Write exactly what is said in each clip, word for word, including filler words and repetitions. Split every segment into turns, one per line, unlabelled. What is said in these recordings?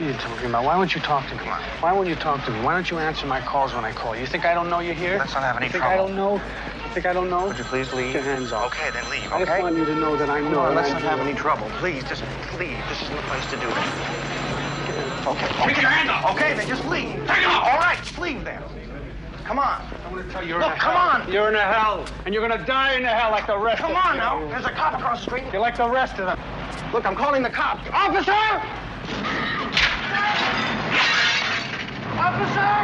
are you talking about? Why won't you talk to me? Why won't you talk to me? Why don't you answer my calls when I call? You think I don't know you're here?
Let's not have any
you think
trouble.
I don't know? You think I don't know?
Would you please leave?
Get your hands off.
Okay, then leave,
I
okay?
just want you to know that I know.
Come on, let's
I
not
do.
have any trouble. Please, just leave. This isn't the place to do it. Okay. Take your hand off. Okay, then just leave. Take it off. All right, just leave then. Come on.
I'm going to tell you you're
Look,
in a
come
hell.
on.
You're in a hell. And you're going to die in a hell like the rest
Come
of
on
you.
now. There's a cop across the street.
You're like the rest of them.
Look, I'm calling the cops. Officer! Officer!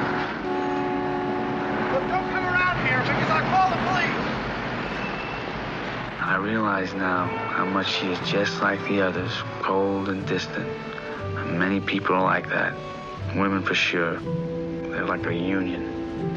Look, don't come around here because I'll call the police.
I realize now how much she is just like the others, cold and distant. And many people are like that. Women for sure. They're like a union.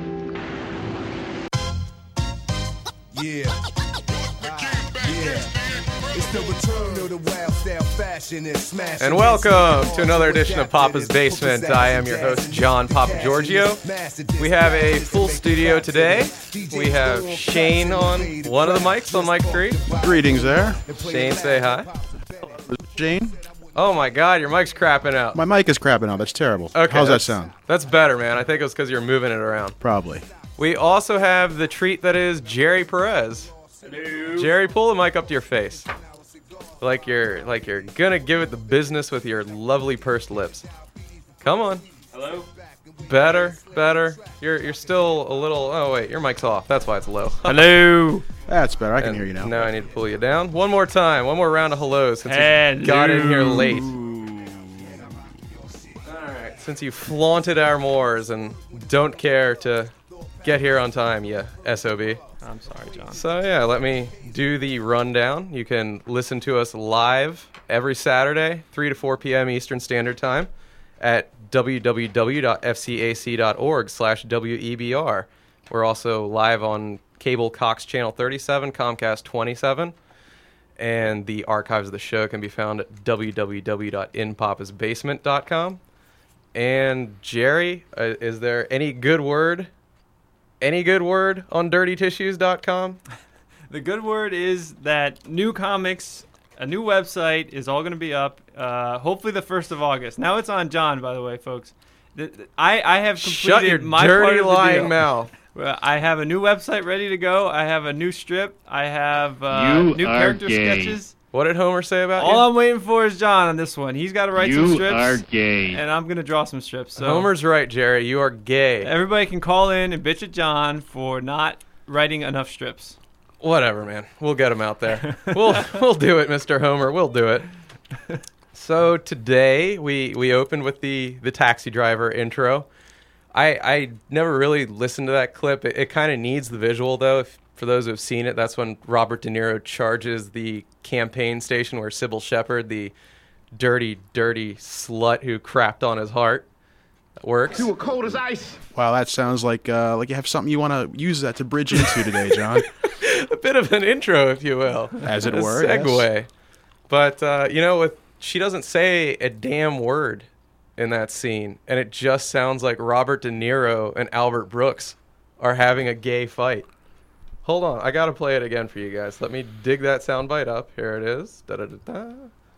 Yeah. Yeah. It's the return of the wild style fashion and smash.
And welcome to another edition of Papa's Basement. I am your host, John Papa Giorgio. We have a full studio today. We have Shane on one of the mics, on mic three.
Greetings there.
Shane, say hi.
Shane?
Oh my god, your mic's crapping out.
My mic is crapping out. That's terrible.
Okay,
How's that
that's-
sound?
That's better, man. I think it was because you're moving it around.
Probably.
We also have the treat that is Jerry Perez. Hello. Jerry, pull the mic up to your face. Like you're like you're gonna give it the business with your lovely pursed lips. Come on.
Hello?
Better, better. You're you're still a little. Oh wait, your mic's off. That's why it's low.
Hello.
That's better. I can
And
hear you now.
Now I need to pull you down. One more time. One more round of hellos since
Hello.
you got in here late. Alright, since you flaunted our moors and don't care to get here on time, you S O B.
I'm sorry, John.
So yeah, let me do the rundown. You can listen to us live every Saturday, three to four p.m. Eastern Standard Time at www.fcac.org slash WEBR. We're also live on cable Cox Channel thirty-seven, Comcast twenty-seven, and the archives of the show can be found at w w w dot in papas basement dot com. And Jerry, uh, is there any good word, any good word on dirty tissues dot com?
The good word is that new comics, a new website is all going to be up, uh, hopefully the first of August. Now it's on John, by the way, folks. The, the, I, I have completed
Shut your
my part
dirty
of the
lying
deal.
mouth.
Well, I have a new website ready to go. I have a new strip. I have uh,
You
new
are
character
gay.
sketches.
What did Homer say about
All
you?
I'm waiting for is John on this one. He's got to write some
You
strips.
are gay.
And I'm going to draw some strips. So
Homer's right, Jerry. You are gay.
everybody can call in and bitch at John for not writing enough strips.
Whatever, man. We'll get him out there. we'll we'll do it, Mister Homer. We'll do it. So today we we opened with the the taxi driver intro. I I never really listened to that clip. It, it kind of needs the visual though. If, for those who have seen it, that's when Robert De Niro charges the campaign station where Sybil Shepherd, the dirty, dirty slut who crapped on his heart, works.
You were cold as ice.
Wow, that sounds like uh, like you have something you want to use that to bridge into today, John.
A bit of an intro, if you will.
As it
a
were,
segue.
yes.
But, uh, you know, with she doesn't say a damn word in that scene, and it just sounds like Robert De Niro and Albert Brooks are having a gay fight. Hold on, I got to play it again for you guys. Let me dig that soundbite up. Here it is. Da-da-da-da.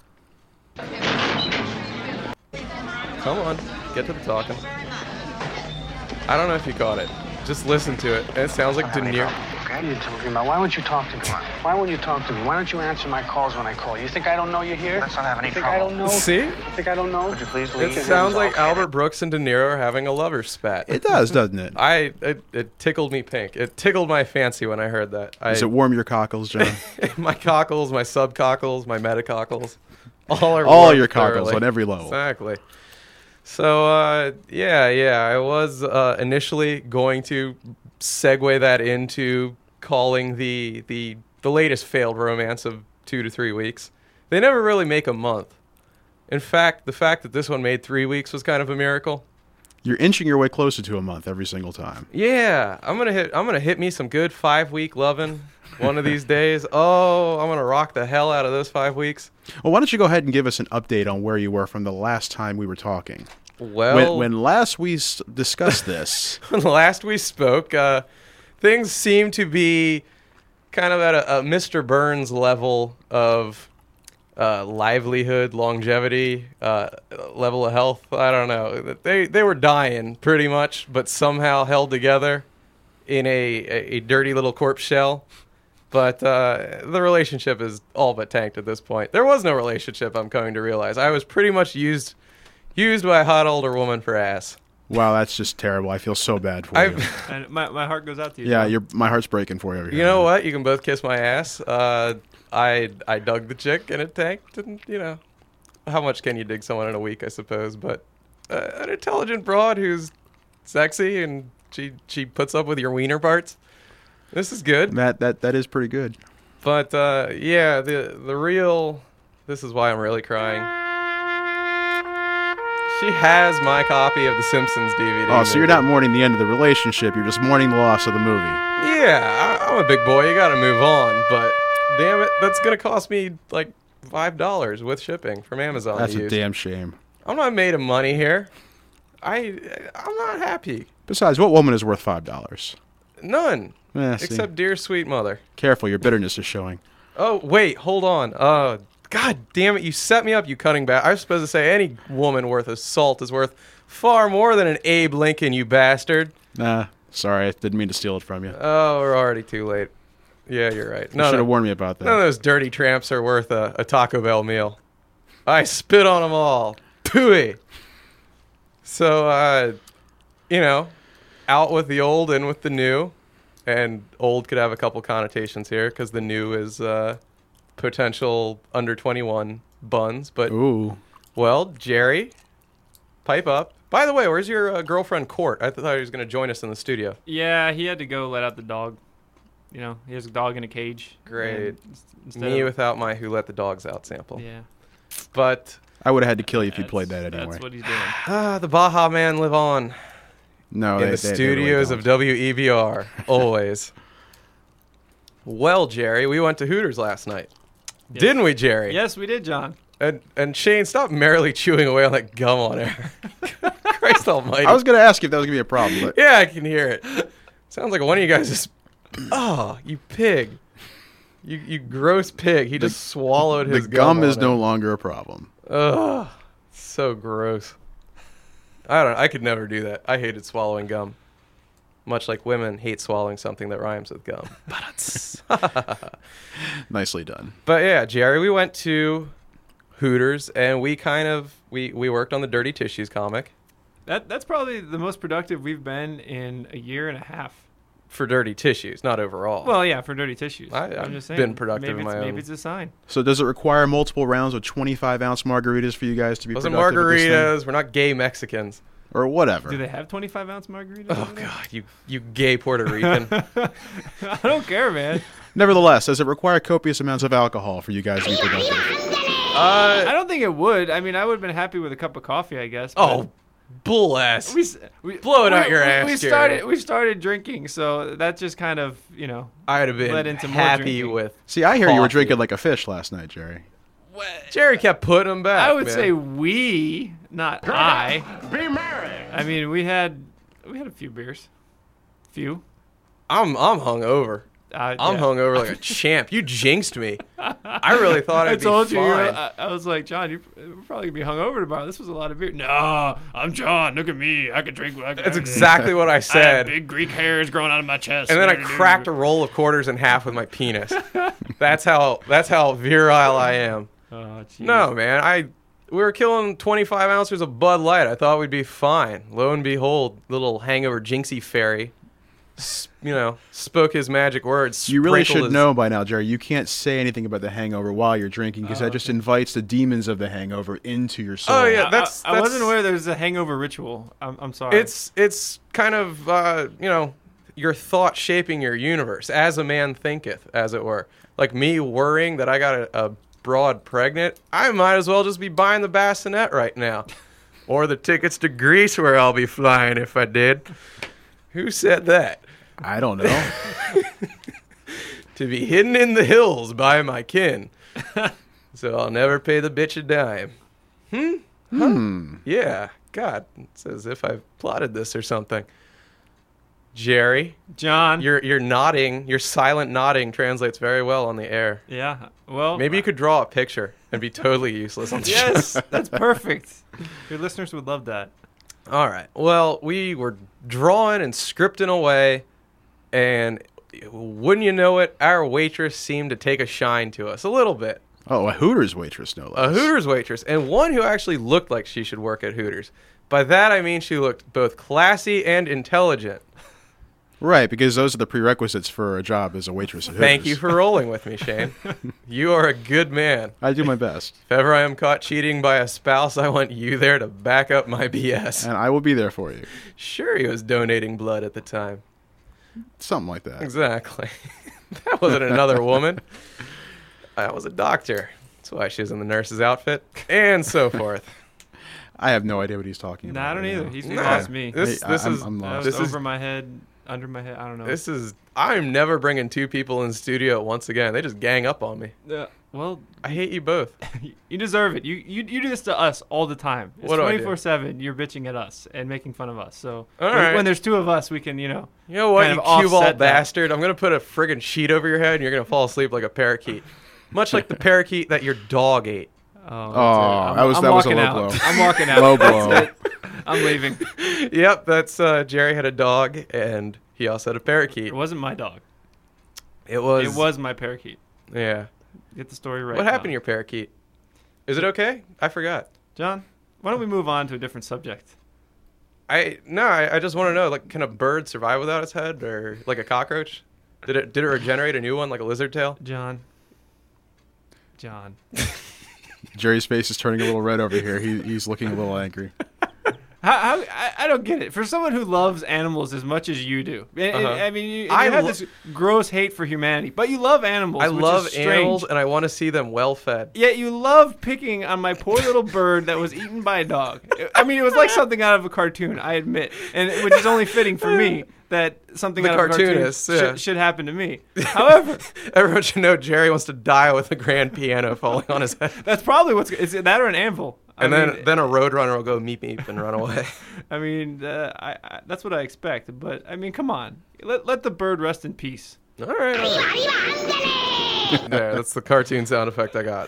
Come on, get to the talking. I don't know if you caught it. Just listen to it. And it sounds like De Niro.
What are you talking about? Why won't you talk to me? Why won't you talk to me? Why don't you answer my calls when I call? You think I don't know you're here?
Let's not have any
you think
trouble.
I don't know?
See?
You think I don't know?
Would you please
It
leave?
sounds like
Okay,
Albert Brooks and De Niro are having a lover spat.
It does, doesn't it?
I it, it tickled me pink. It tickled my fancy when I heard that. I,
Does it warm your cockles, John?
my cockles, my subcockles, my metacockles, all are
All
warmed
your cockles
thoroughly.
on every level.
Exactly. So uh, yeah, yeah, I was uh, initially going to segue that into calling the the the latest failed romance of two to three weeks. They never really make a month. In fact, the fact that this one made three weeks was kind of a miracle.
You're inching your way closer to a month every single time.
Yeah, I'm gonna hit. I'm gonna hit me some good five week loving one of these days. Oh, I'm gonna rock the hell out of those five weeks.
Well, why don't you go ahead and give us an update on where you were from the last time we were talking?
Well,
When, when last we s- discussed this,
when last we spoke, uh, things seem to be kind of at a, a Mister Burns level of uh, livelihood, longevity, uh, level of health. I don't know. They they were dying pretty much, but somehow held together in a, a, a dirty little corpse shell. But uh, the relationship is all but tanked at this point. There was no relationship, I'm coming to realize. I was pretty much used used by a hot older woman for ass.
Wow, that's just terrible. I feel so bad for
I've,
you.
And my, my heart goes out to you.
Yeah,
John.
you're, my heart's breaking for you over here.
You know what? You can both kiss my ass. Uh, I I dug the chick and it tanked. And, you know, how much can you dig someone in a week, I suppose? But uh, an intelligent broad who's sexy and she, she puts up with your wiener parts. This is good.
That that that is pretty good.
But, uh, yeah, the the real... This is why I'm really crying. She has my copy of The Simpsons D V D.
Oh, so you're
movie.
not mourning the end of the relationship. You're just mourning the loss of the movie.
Yeah, I, I'm a big boy. You got to move on. But, damn it, that's going to cost me, like, five dollars with shipping from Amazon.
That's
to
a
use.
damn shame.
I'm not made of money here. I, I'm not happy.
Besides, what woman is worth five dollars?
None.
Eh, see.
Except dear sweet mother.
Careful, your bitterness is showing.
Oh, wait, hold on. Uh, God damn it, you set me up, you cutting back. I was supposed to say any woman worth of salt is worth far more than an Abe Lincoln, you bastard.
Nah, sorry, I didn't mean to steal it from you.
Oh, we're already too late. Yeah, you're right.
You
No,
should
no,
have warned me about that.
none of those dirty tramps are worth a, a Taco Bell meal. I spit on them all. Pooey. So, uh, you know, out with the old, in with the new. And old could have a couple connotations here because the new is uh, potential under twenty-one buns. But,
Ooh.
well, Jerry, pipe up. By the way, where's your uh, girlfriend, Court? I thought he was going to join us in the studio.
Yeah, he had to go let out the dog. You know, he has a dog in a cage.
Great.
And ins- instead
Me
of-
without my Who Let the Dogs Out sample.
Yeah.
But
I would have had to kill you if you
That's-
played that anyway.
That's what he's doing.
ah, the Baja Man live on
No,
in
they,
the
they- they
studios
really
of W E B R, always. Well, Jerry, we went to Hooters last night.
Yes.
Didn't we, Jerry?
Yes, we did, John.
And, and Shane, stop merrily chewing away on that gum on air. Christ almighty.
don't. I was going to ask you if that was going to be a problem, but
Yeah, I can hear it. Sounds like one of you guys is... Oh, you pig. You you gross pig. He just swallowed
the
his
gum
gum
is
on
no
it.
longer a problem.
Ugh, so gross. I don't. I could never do that. I hated swallowing gum, much like women hate swallowing something that rhymes with gum.
Nicely done.
But yeah, Jerry, we went to Hooters and we kind of we we worked on the Dirty Tissues comic
That that's probably the most productive we've been in a year and a half.
for Dirty Tissues, not overall.
Well, yeah, for dirty tissues.
I-
I'm
I've
just saying.
been productive
maybe
in
it's,
my
Maybe
own-
it's a sign.
So does it require multiple rounds of twenty-five ounce margaritas for you guys to be
those are
productive at this thing?
margaritas. We're not gay Mexicans.
Or whatever.
Do they have twenty-five ounce margaritas?
Oh
over there?
God, you you gay Puerto Rican.
I don't care, man.
Nevertheless, does it require copious amounts of alcohol for you guys to be productive?
uh,
I don't think it would. I mean, I would have been happy with a cup of coffee, I guess. but
oh, bull ass.
we, s- we
Blow it
we-
out your
we,
ass,
We
Jerry.
started. We started drinking, so that just kind of, you know.
I'd have been
led into more
happy
drinking.
with.
See, I hear you were
Coffee.
drinking like a fish last night, Jerry.
Jerry kept putting them back.
I would
man.
say we, not I. Be merry. I mean, we had we had a few beers, few.
I'm I'm hungover.
Uh,
I'm
yeah.
hungover like a champ. You jinxed me. I really thought I'd
I told
be
you. you were-
fine.
I, I was like, John, you're we're probably gonna be hungover tomorrow. This was a lot of beer. No, I'm John. Look at me. I can drink. I can,
That's exactly what I
I have
said.
big Greek hairs growing out of my chest.
And then I cracked a roll of quarters in half with my penis. That's how that's how virile I am.
Oh, geez.
No, man. I we were killing twenty-five ounces of Bud Light. I thought we'd be fine. Lo and behold, little hangover jinxie fairy, s- you know, spoke his magic words.
You really
sprinkled
should
his-
know by now, Jerry. You can't say anything about the hangover while you're drinking because
Oh,
that just invites the demons of the hangover into your soul.
Oh, yeah.
I-
that's-
I, I
that's-
wasn't aware there was a hangover ritual. I'm, I'm sorry.
It's it's kind of uh, you know, your thought shaping your universe as a man thinketh, as it were. Like me worrying that I got a, a broad pregnant, I might as well just be buying the bassinet right now, or the tickets to Greece where I'll be flying if I did. Who said that?
I don't know.
To be hidden in the hills by my kin, so I'll never pay the bitch a dime. Hmm.
hmm.
Yeah. God, it's as if I've plotted this or something. Jerry.
John.
Your your nodding, your silent nodding translates very well on the air.
Yeah. Well,
Maybe you could draw a picture and be totally useless on the show.
yes, that's perfect. Your listeners would love that.
All right. Well, we were drawing and scripting away, and wouldn't you know it, our waitress seemed to take a shine to us a little bit.
Oh, a Hooters waitress, no
A
less.
Hooters waitress, and one who actually looked like she should work at Hooters. By that, I mean she looked both classy and intelligent.
Right, because those are the prerequisites for a job as a waitress at Hooters.
Thank you for rolling with me, Shane. You are a good man.
I do my best.
If ever I am caught cheating by a spouse, I want you there to back up my B S.
And I will be there for you.
Sure, he was donating blood at the time.
Something like that.
Exactly. That wasn't another woman. I was a doctor. That's why she was in the nurse's outfit, and so forth.
I have no idea what he's talking
No,
about.
I don't
right
either.
now.
He's
Nah,
lost me.
This,
Hey,
this
I'm-
is
I'm
That
lost.
was
this is
over my head, under my head. I don't know.
this is. I'm never bringing two people in studio once again. They just gang up on me.
Uh, well,
I hate you both.
you deserve it. You, you you do this to us all the time. It's
What do I do?
twenty-four seven. You're bitching at us and making fun of us. So
All
when,
right.
when there's two of us, we can, you know.
You know what,
kind
you
of
cue ball
offset that.
bastard? I'm gonna put a friggin' sheet over your head, and you're gonna fall asleep like a parakeet, much like the parakeet that your dog ate.
Oh, that's
Oh,
it. I'm,
that was-
I'm
that was a
walking
low
out.
blow.
I'm walking out.
Low
That's
blow.
it. I'm leaving.
Yep, that's uh, Jerry had a dog, and he also had a parakeet.
It wasn't my dog.
It was.
It was my parakeet.
Yeah.
Get the story right.
What happened to
John.
your parakeet? Is it okay? I forgot.
John? Why don't we move on to a different subject?
I no. I, I just want to know. Like, can a bird survive without its head, or like a cockroach? Did it did it regenerate a new one, like a lizard tail?
John. John.
Jerry's face is turning a little red over here. He, he's looking a little angry.
How, how I, I don't get it. For someone who loves animals as much as you do, and, and-
Uh-huh.
I mean, you,
I
you have
lo-
this gross hate for humanity, but you love animals.
I
which
love
is strange.
animals, and I want to see them well fed.
Yet you love picking on my poor little bird that was eaten by a dog. I mean, it was like something out of a cartoon, I admit, and which is only fitting for me that something
The
out of a cartoon
cartoonist,
should,
yeah.
should happen to me. However,
Everyone should know Jerry wants to die with a grand piano falling on his head.
that's probably what's is it that or an anvil. I
And then,
mean,
then a roadrunner will go meep meep and run away.
I mean, uh, I, I that's what I expect. But I mean, come on, let let the bird rest in peace.
All right. All right. There, that's the cartoon sound effect I got.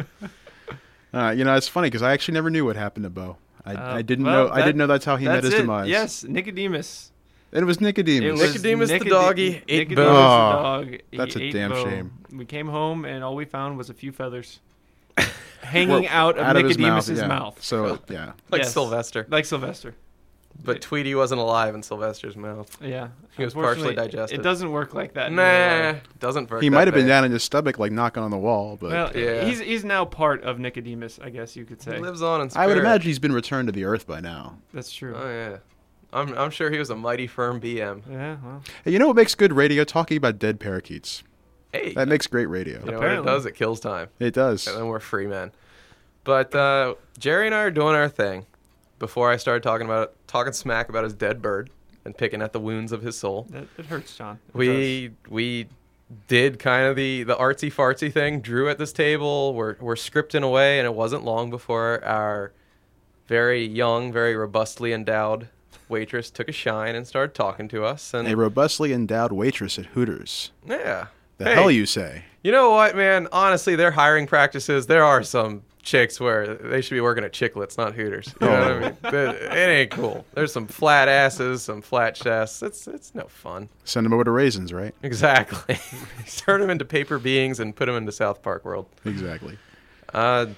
Uh, you know, it's funny because I actually never knew what happened to Bo. I,
Uh,
I didn't
well,
know. I
that-
didn't know that's how he met
That's
his
it.
demise.
Yes, Nicodemus.
and it was Nicodemus.
It was
Nicodemus the
Nicode-
doggy ate
Nicodemus
Bo.
the
Oh,
dog. He
that's a
ate
damn
Bo.
shame.
We came home and all we found was a few feathers hanging
Well,
out of
his
Nicodemus's
yeah.
mouth.
So yeah,
Like
Yes.
Sylvester.
Like Sylvester.
But Tweety wasn't alive in Sylvester's mouth.
Yeah.
He was partially
Unfortunately,
digested.
It doesn't work like that. in real
Nah,
life.
doesn't work.
he
that
might have been
bad.
down in his stomach, like knocking on the wall. But
Well,
Yeah.
he's he's now part of Nicodemus, I guess you could say.
He lives on in spirit.
I would imagine he's been returned to the earth by now.
That's true.
Oh yeah, I'm I'm sure he was a mighty firm B M.
Yeah, well.
Hey, you know what makes good radio? Talking about dead parakeets.
Hey,
That makes great radio.
you know
Apparently.
what it does? It kills time,
It does.
and then we're free men. But uh, Jerry and I are doing our thing. Before I started talking about talking smack about his dead bird and picking at the wounds of his soul,
That, it hurts, John. It
we we did kind of the the artsy fartsy thing. Drew at this table. We're we're scripting away, and it wasn't long before our very young, very robustly endowed waitress took a shine and started talking to us. And
A robustly endowed waitress at Hooters.
yeah,
The
Hey,
hell you say?
You know what, man? Honestly, their hiring practices. There are some chicks where they should be working at Chiclets, not Hooters. You know what I mean? It, it ain't cool. There's some flat asses, some flat chests. It's it's no fun.
Send them over to Raisins, right?
Exactly. Turn them into paper beings and put them into South Park World.
Exactly.
Uh,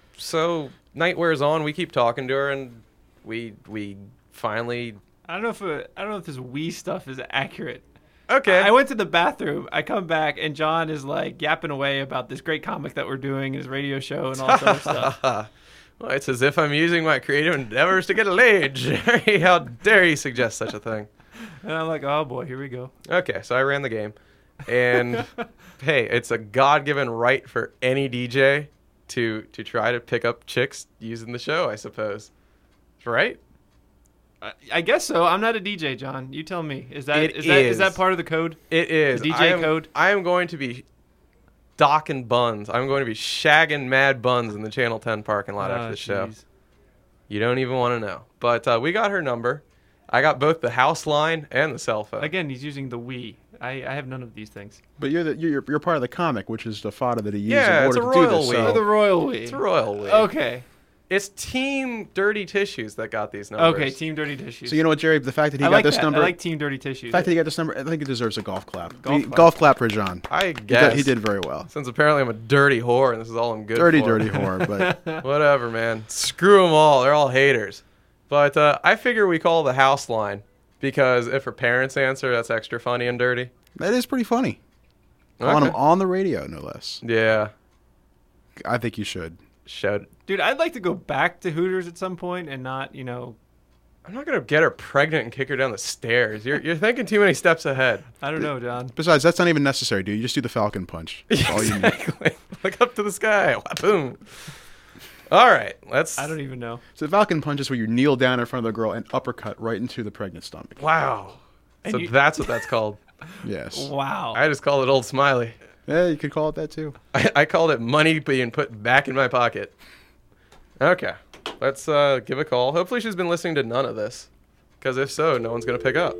so night wears on. We keep talking to her, and we we finally
I don't know if uh, I don't know if this we stuff is accurate.
okay.
I went to the bathroom. I come back and John is like yapping away about this great comic that we're doing, his radio show, and all this other stuff.
Well, it's as if I'm using my creative endeavors to get laid. Jerry, how dare you suggest such a thing?
And I'm like, oh boy, here we go.
Okay, so I ran the game, and hey, it's a God-given right for any D J to to try to pick up chicks using the show, I suppose. Right?
I, I guess so. I'm not a D J, John. You tell me. Is that
It
is that is
is.
that part of the code?
It is.
The D J
I am,
code?
I am going to be docking buns. I'm going to be shagging mad buns in the Channel ten parking lot
Oh,
after the show.
jeez.
You don't even want to know. But uh, we got her number, I got both the house line and the cell phone.
Again, he's using the Wii. I, I have none of these things.
But you're the, you're you're part of the comic, which is the fodder that he used
Yeah,
in
it's
order
a
to do
royal
this.
Wii.
So.
Oh, the Royal Wii.
It's a royal Wii.
Okay.
It's Team Dirty Tissues that got these numbers.
Okay, Team Dirty Tissues.
So you know what, Jerry? The fact that he
I
got
like
this
that.
number,
I like Team Dirty Tissues.
the fact that he got this number, I think it deserves a golf clap.
Golf
He-
clap.
golf clap for John.
I
He did,
guess.
he did very well.
Since apparently I'm a dirty whore and this is all I'm good
Dirty,
for.
dirty whore. But
Whatever, man. Screw them all. They're all haters. But uh, I figure we call the house line because if her parents answer, that's extra funny and dirty.
that is pretty funny. On him
Okay.
on the radio, no less.
Yeah.
I think you should.
Should.
Dude, I'd like to go back to Hooters at some point and not, you know,
I'm not going to get her pregnant and kick her down the stairs. You're, you're thinking too many steps ahead.
I don't know, John.
Besides, that's not even necessary, dude. You just do the Falcon Punch. That's all you need.
Exactly. Look up to the sky. Boom. All right. Let's.
I don't even know.
So the Falcon Punch is where you kneel down in front of the girl and uppercut right into the pregnant stomach.
Wow.
And
So
you-
that's what that's called.
Yes.
Wow.
I just called it Old Smiley.
Yeah, you could call it that too.
I, I called it money being put back in my pocket. Okay. Let's uh, give a call. Hopefully she's been listening to none of this. Because if so, no one's going to pick up.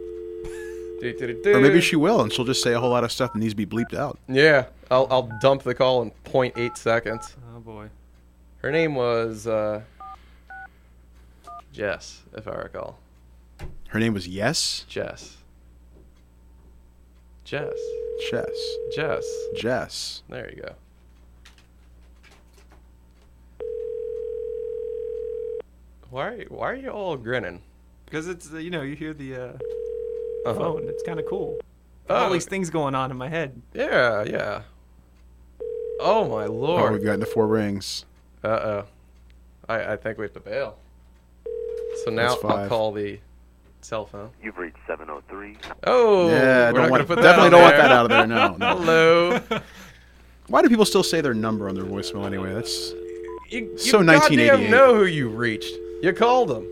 Or maybe she will, and she'll just say a whole lot of stuff that needs to be bleeped out.
Yeah. I'll, I'll dump the call in zero point eight seconds.
Oh, boy.
Her name was uh, Jess, if I recall.
Her name was Yes?
Jess. Jess.
Chess.
Jess.
Jess.
There you go. Why, why are you all grinning?
Because it's, uh, you know, you hear the uh,
Uh-huh.
phone. It's kind of cool.
Oh,
All these things going on in my head.
yeah, yeah. Oh, my
Oh,
lord.
we've gotten the four rings.
Uh-oh. I, I think we have to bail. So now
That's
I'll
five.
call the cell phone.
You've reached seven oh three.
Oh,
yeah,
we're
don't
not
want,
gonna put
definitely
that
don't
on
want
there.
that out of there. No, no.
Hello.
Why do people still say their number on their voicemail anyway? That's
You, you
So
goddamn
nineteen eighty-eight.
know who you reached. You called them.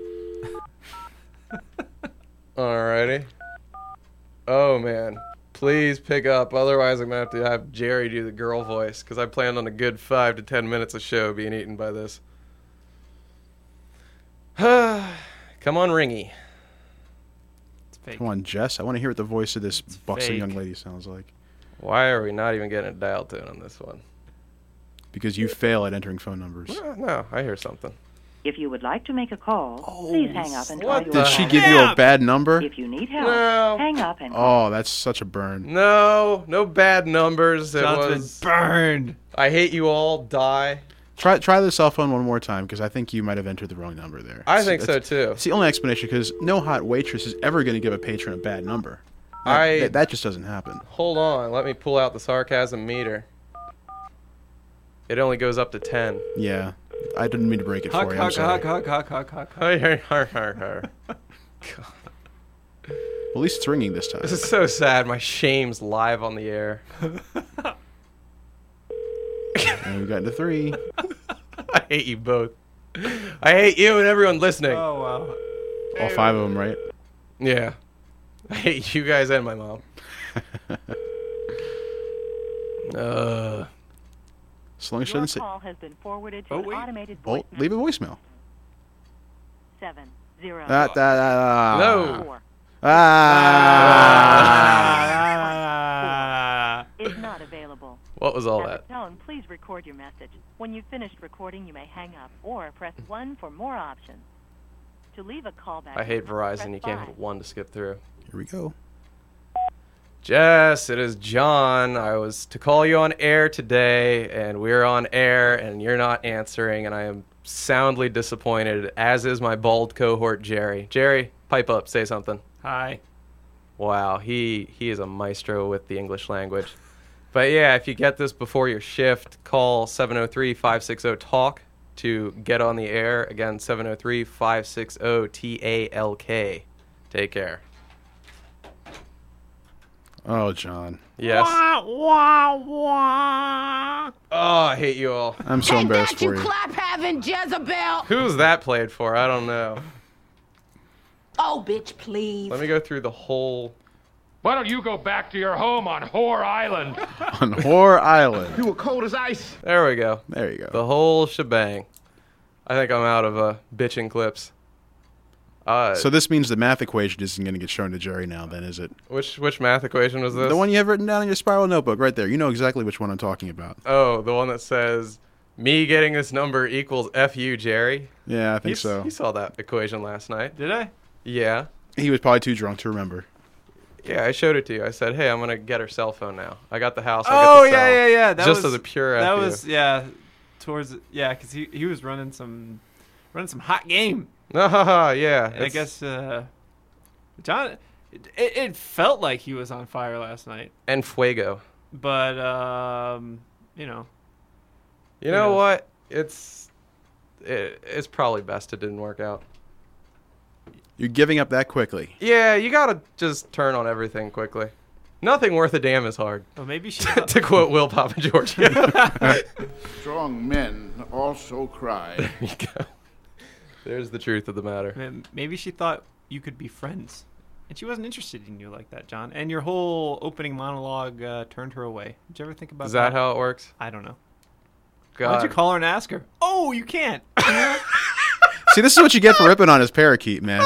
Alrighty. Oh, man. Please pick up. Otherwise, I'm going to have to have Jerry do the girl voice because I planned on a good five to ten minutes of show being eaten by this. Come on, Ringy.
It's fake.
come on, Jess. I want to hear what the voice of this buxom
fake.
young lady sounds like.
Why are we not even getting a dial tone on this one?
Because you fail at entering phone numbers.
No, no, I hear something.
If you would like to make a call, please hang up and try
what
your
the
Did she
call.
give you a bad number?
If you need help,
No.
hang up and call.
Oh, that's such a burn.
No, no bad numbers. It
John's
was.
been burned.
I hate you all. Die.
Try try the cell phone one more time because I think you might have entered the wrong number there.
I
It's-
think so
that's-
too.
It's the only explanation because no hot waitress is ever going to give a patron a bad number. That,
I-
that, that just doesn't happen.
Hold on. Let me pull out the sarcasm meter. It only goes up to ten.
Yeah, I didn't mean to break it
Huck,
for you. I'm
huck,
sorry.
huck, huck, huck, huck, huck, huck.
Har, har, har, har.
Well, at least it's ringing this time.
This is so sad. My shame's live on the air.
And we got into three.
I hate you both. I hate you and everyone listening.
Oh, wow.
All five of them, right?
Yeah. I hate you guys and my mom. uh,
As long as she
Your
doesn't say.
call has been forwarded to
Oh,
an
wait.
automated
Oh,
voicemail.
leave a voicemail.
Seven zero
Ah, da, da, da.
No.
four
Ah.
Ah.
is not available.
what was all
At
that?
the tone, please record your message. When you've finished recording, you may hang up or press one for more options. To leave a callback,
I hate
press
Verizon. You can't
five.
have one to skip through.
Here we go.
Jess, it is John. I was to call you on air today, and we're on air, and you're not answering, and I am soundly disappointed, as is my bald cohort, Jerry. Jerry, pipe up, say something.
Hi.
Wow, he, he is a maestro with the English language. But yeah, if you get this before your shift, call seven oh three, five six oh, TALK to get on the air. Again, seven oh three, five six oh, T A L K. Take care.
Oh, John.
Yes. Oh, I hate you all.
I'm so embarrassed for you.
clap having Jezebel.
Who's that played for? I don't know.
Oh, bitch, please.
Let me go through the whole...
Why don't you go back to your home on Whore Island?
On Whore Island.
You were cold as ice.
There we go.
There you go.
The whole shebang. I think I'm out of uh, bitching clips. Uh,
So this means the math equation isn't going to get shown to Jerry now, then, is it?
which which math equation was this?
The one you have written down in your spiral notebook, right there. You know exactly which one I'm talking about.
Oh, the one that says me getting this number equals F you, Jerry.
Yeah, I think
He's-
so.
He saw that equation last night.
Did I?
Yeah.
He was probably too drunk to remember.
Yeah, I showed it to you. I said, "Hey, I'm gonna get her cell phone now. I got the house. I
Oh
get the
yeah,
cell."
yeah, yeah. That
Just
was
as a pure
That
F you.
was yeah, towards yeah, because he he was running some running some hot game.
Ah, yeah.
And I
it's-
guess uh, John, it, it felt like he was on fire last night,
and fuego.
but um, you know,
You
Who
know
knows?
what? It's it, it's probably best it didn't work out.
You're giving up that quickly.
Yeah, you gotta just turn on everything quickly. Nothing worth a damn is hard.
well maybe she.
To quote Will Papa Giorgio.
Strong men also cry.
There you go. There's the truth of the matter.
Man, maybe she thought you could be friends, and she wasn't interested in you like that, John. And your whole opening monologue uh, turned her away. Did you ever think about
Is that how it works?
I don't know.
God.
Why don't you call her and ask her? Oh, you can't.
See, this is what you get for ripping on his parakeet, man.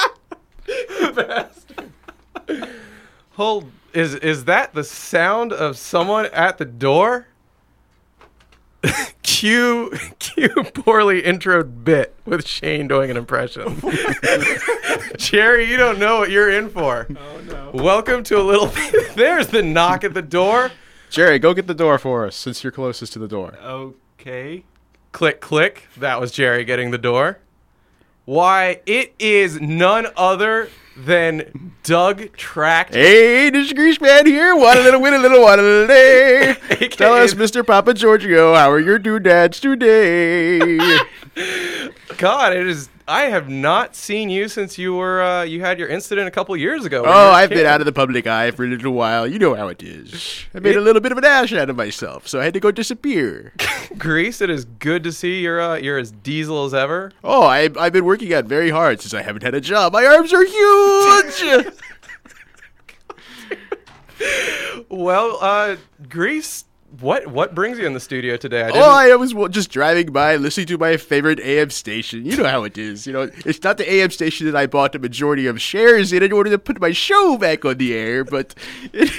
Hold. Is is that the sound of someone at the door? cue cue poorly introed bit with Shane doing an impression. Jerry, you don't know what you're in for.
Oh no.
Welcome to a little. There's the knock at the door.
Jerry, go get the door for us, since you're closest to the door.
Okay.
Click click. That was Jerry getting the door. Why, it is none other than Doug Tract.
Hey, this is Grease Man here. What a little win, a little what a little day. Tell us, Mister Papa Giorgio, how are your doodads today?
God, it is. I have not seen you since you were uh, you had your incident a couple years ago. when
Oh,
you were a
I've been
kid.
out of the public eye for a little while. You know how it is. I made a little bit of an ass out of myself, so I had to go disappear.
Grease, it is good to see you're uh, you're as diesel as ever.
Oh, I, I've been working out very hard since I haven't had a job. My arms are huge.
Well, uh, Grease, what what brings you in the studio today? I
Oh, I was w- just driving by, listening to my favorite A M station. You know how it is. You know, it's not the A M station that I bought the majority of shares in in order to put my show back on the air, but it,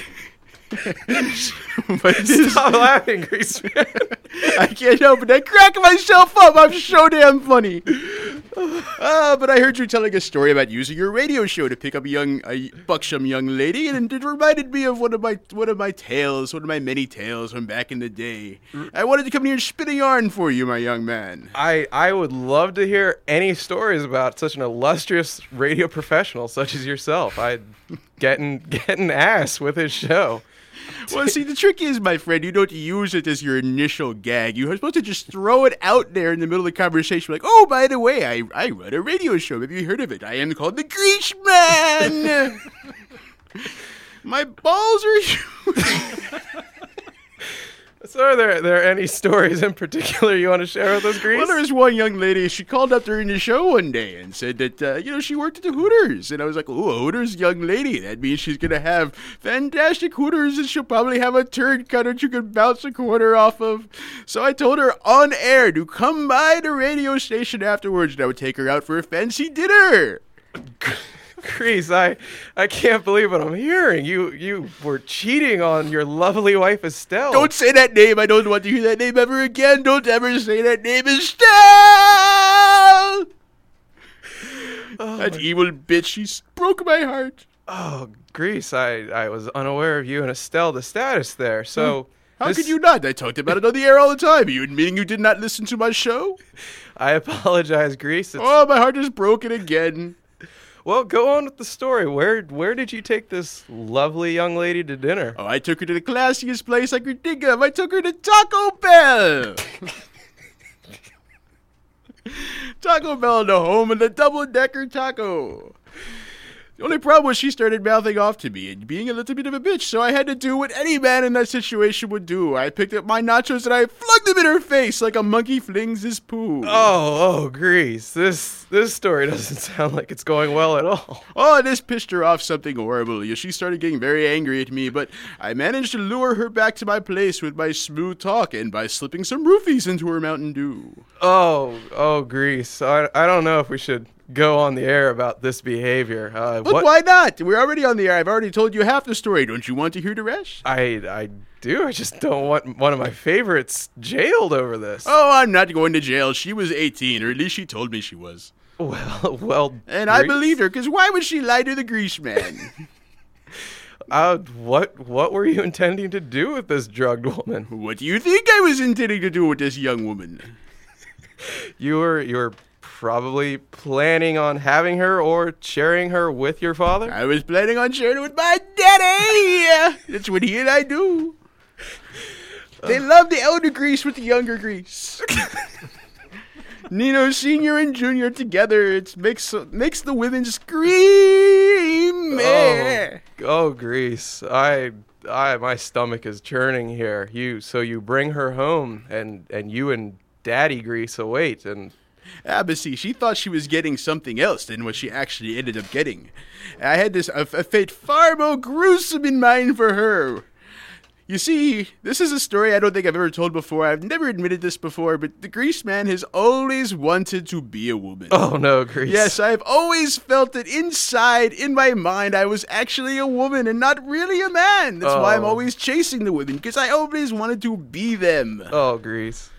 but it is,
Stop laughing, Grease Man.
I can't help it. I crack myself up. I'm so damn funny. Uh, but I heard you telling a story about using your radio show to pick up a young, a buxom young lady, and it reminded me of one of my one of my tales, one of my many tales from back in the day. I wanted to come here and spin a yarn for you, my young man.
I, I would love to hear any stories about such an illustrious radio professional such as yourself. I getting getting ass with his show.
Well, see, the trick is, my friend, you don't use it as your initial gag. You're supposed to just throw it out there in the middle of the conversation, like, oh, by the way, I, I run a radio show. Have you heard of it? I am called the Grease Man. My balls are huge.
So are there, there any stories in particular you want to share with us, Grease?
Well, there was one young lady, she called up during the show one day and said that, uh, you know, she worked at the Hooters. And I was like, oh, a Hooters young lady. That means she's going to have fantastic Hooters and she'll probably have a turd cutter you can bounce a quarter off of. So I told her on air to come by the radio station afterwards and I would take her out for a fancy dinner.
Grease, I, I can't believe what I'm hearing. You you were cheating on your lovely wife, Estelle.
Don't say that name. I don't want to hear that name ever again. Don't ever say that name, Estelle.
Oh,
that evil bitch, she broke my heart.
Oh, Grease, I, I was unaware of you and Estelle, the status there. So
How
this-
could you not? I talked about it on the air all the time. Are you admitting you did not listen to my show?
I apologize, Grease. It's,
Oh, my heart is broken again.
well, go on with the story. Where where did you take this lovely young lady to dinner?
Oh, I took her to the classiest place I could think of. I took her to Taco Bell. Taco Bell, the home of the double-decker taco. The only problem was she started mouthing off to me and being a little bit of a bitch, so I had to do what any man in that situation would do. I picked up my nachos and I flung them in her face like a monkey flings his poo.
Oh, oh, Grease. This this story doesn't sound like it's going well at all.
Oh, this pissed her off something horrible. Yeah, she started getting very angry at me, but I managed to lure her back to my place with my smooth talk and by slipping some roofies into her Mountain Dew.
Oh, oh, Grease. I, I don't know if we should go on the air about this behavior. Uh,
Look,
what?
why not? We're already on the air. I've already told you half the story. Don't you want to hear the rest?
I I do. I just don't want one of my favorites jailed over this.
Oh, I'm not going to jail. She was eighteen, or at least she told me she was.
Well, well.
And I
Grease?
believed her, because why would she lie to the grease man?
Uh, what what were you intending to do with this drugged woman?
What do you think I was intending to do with this young woman?
You were you were probably planning on having her or sharing her with your father?
I was planning on sharing it with my daddy. That's what he and I do. They love the elder Grease with the younger Grease. Nino Senior and Junior together, it makes makes the women scream.
Oh, oh, Grease! I, I, my stomach is churning here. You, so you bring her home, and and you and Daddy Grease await, and
Ah, but see, she thought she was getting something else than what she actually ended up getting. I had this a, a fate far more gruesome in mind for her. You see, this is a story I don't think I've ever told before. I've never admitted this before, but the Grease Man has always wanted to be a woman.
Oh no, Grease.
Yes, I've always felt that inside, in my mind, I was actually a woman and not really a man. That's
oh.
why I'm always chasing the women, because I always wanted to be them.
Oh, Grease.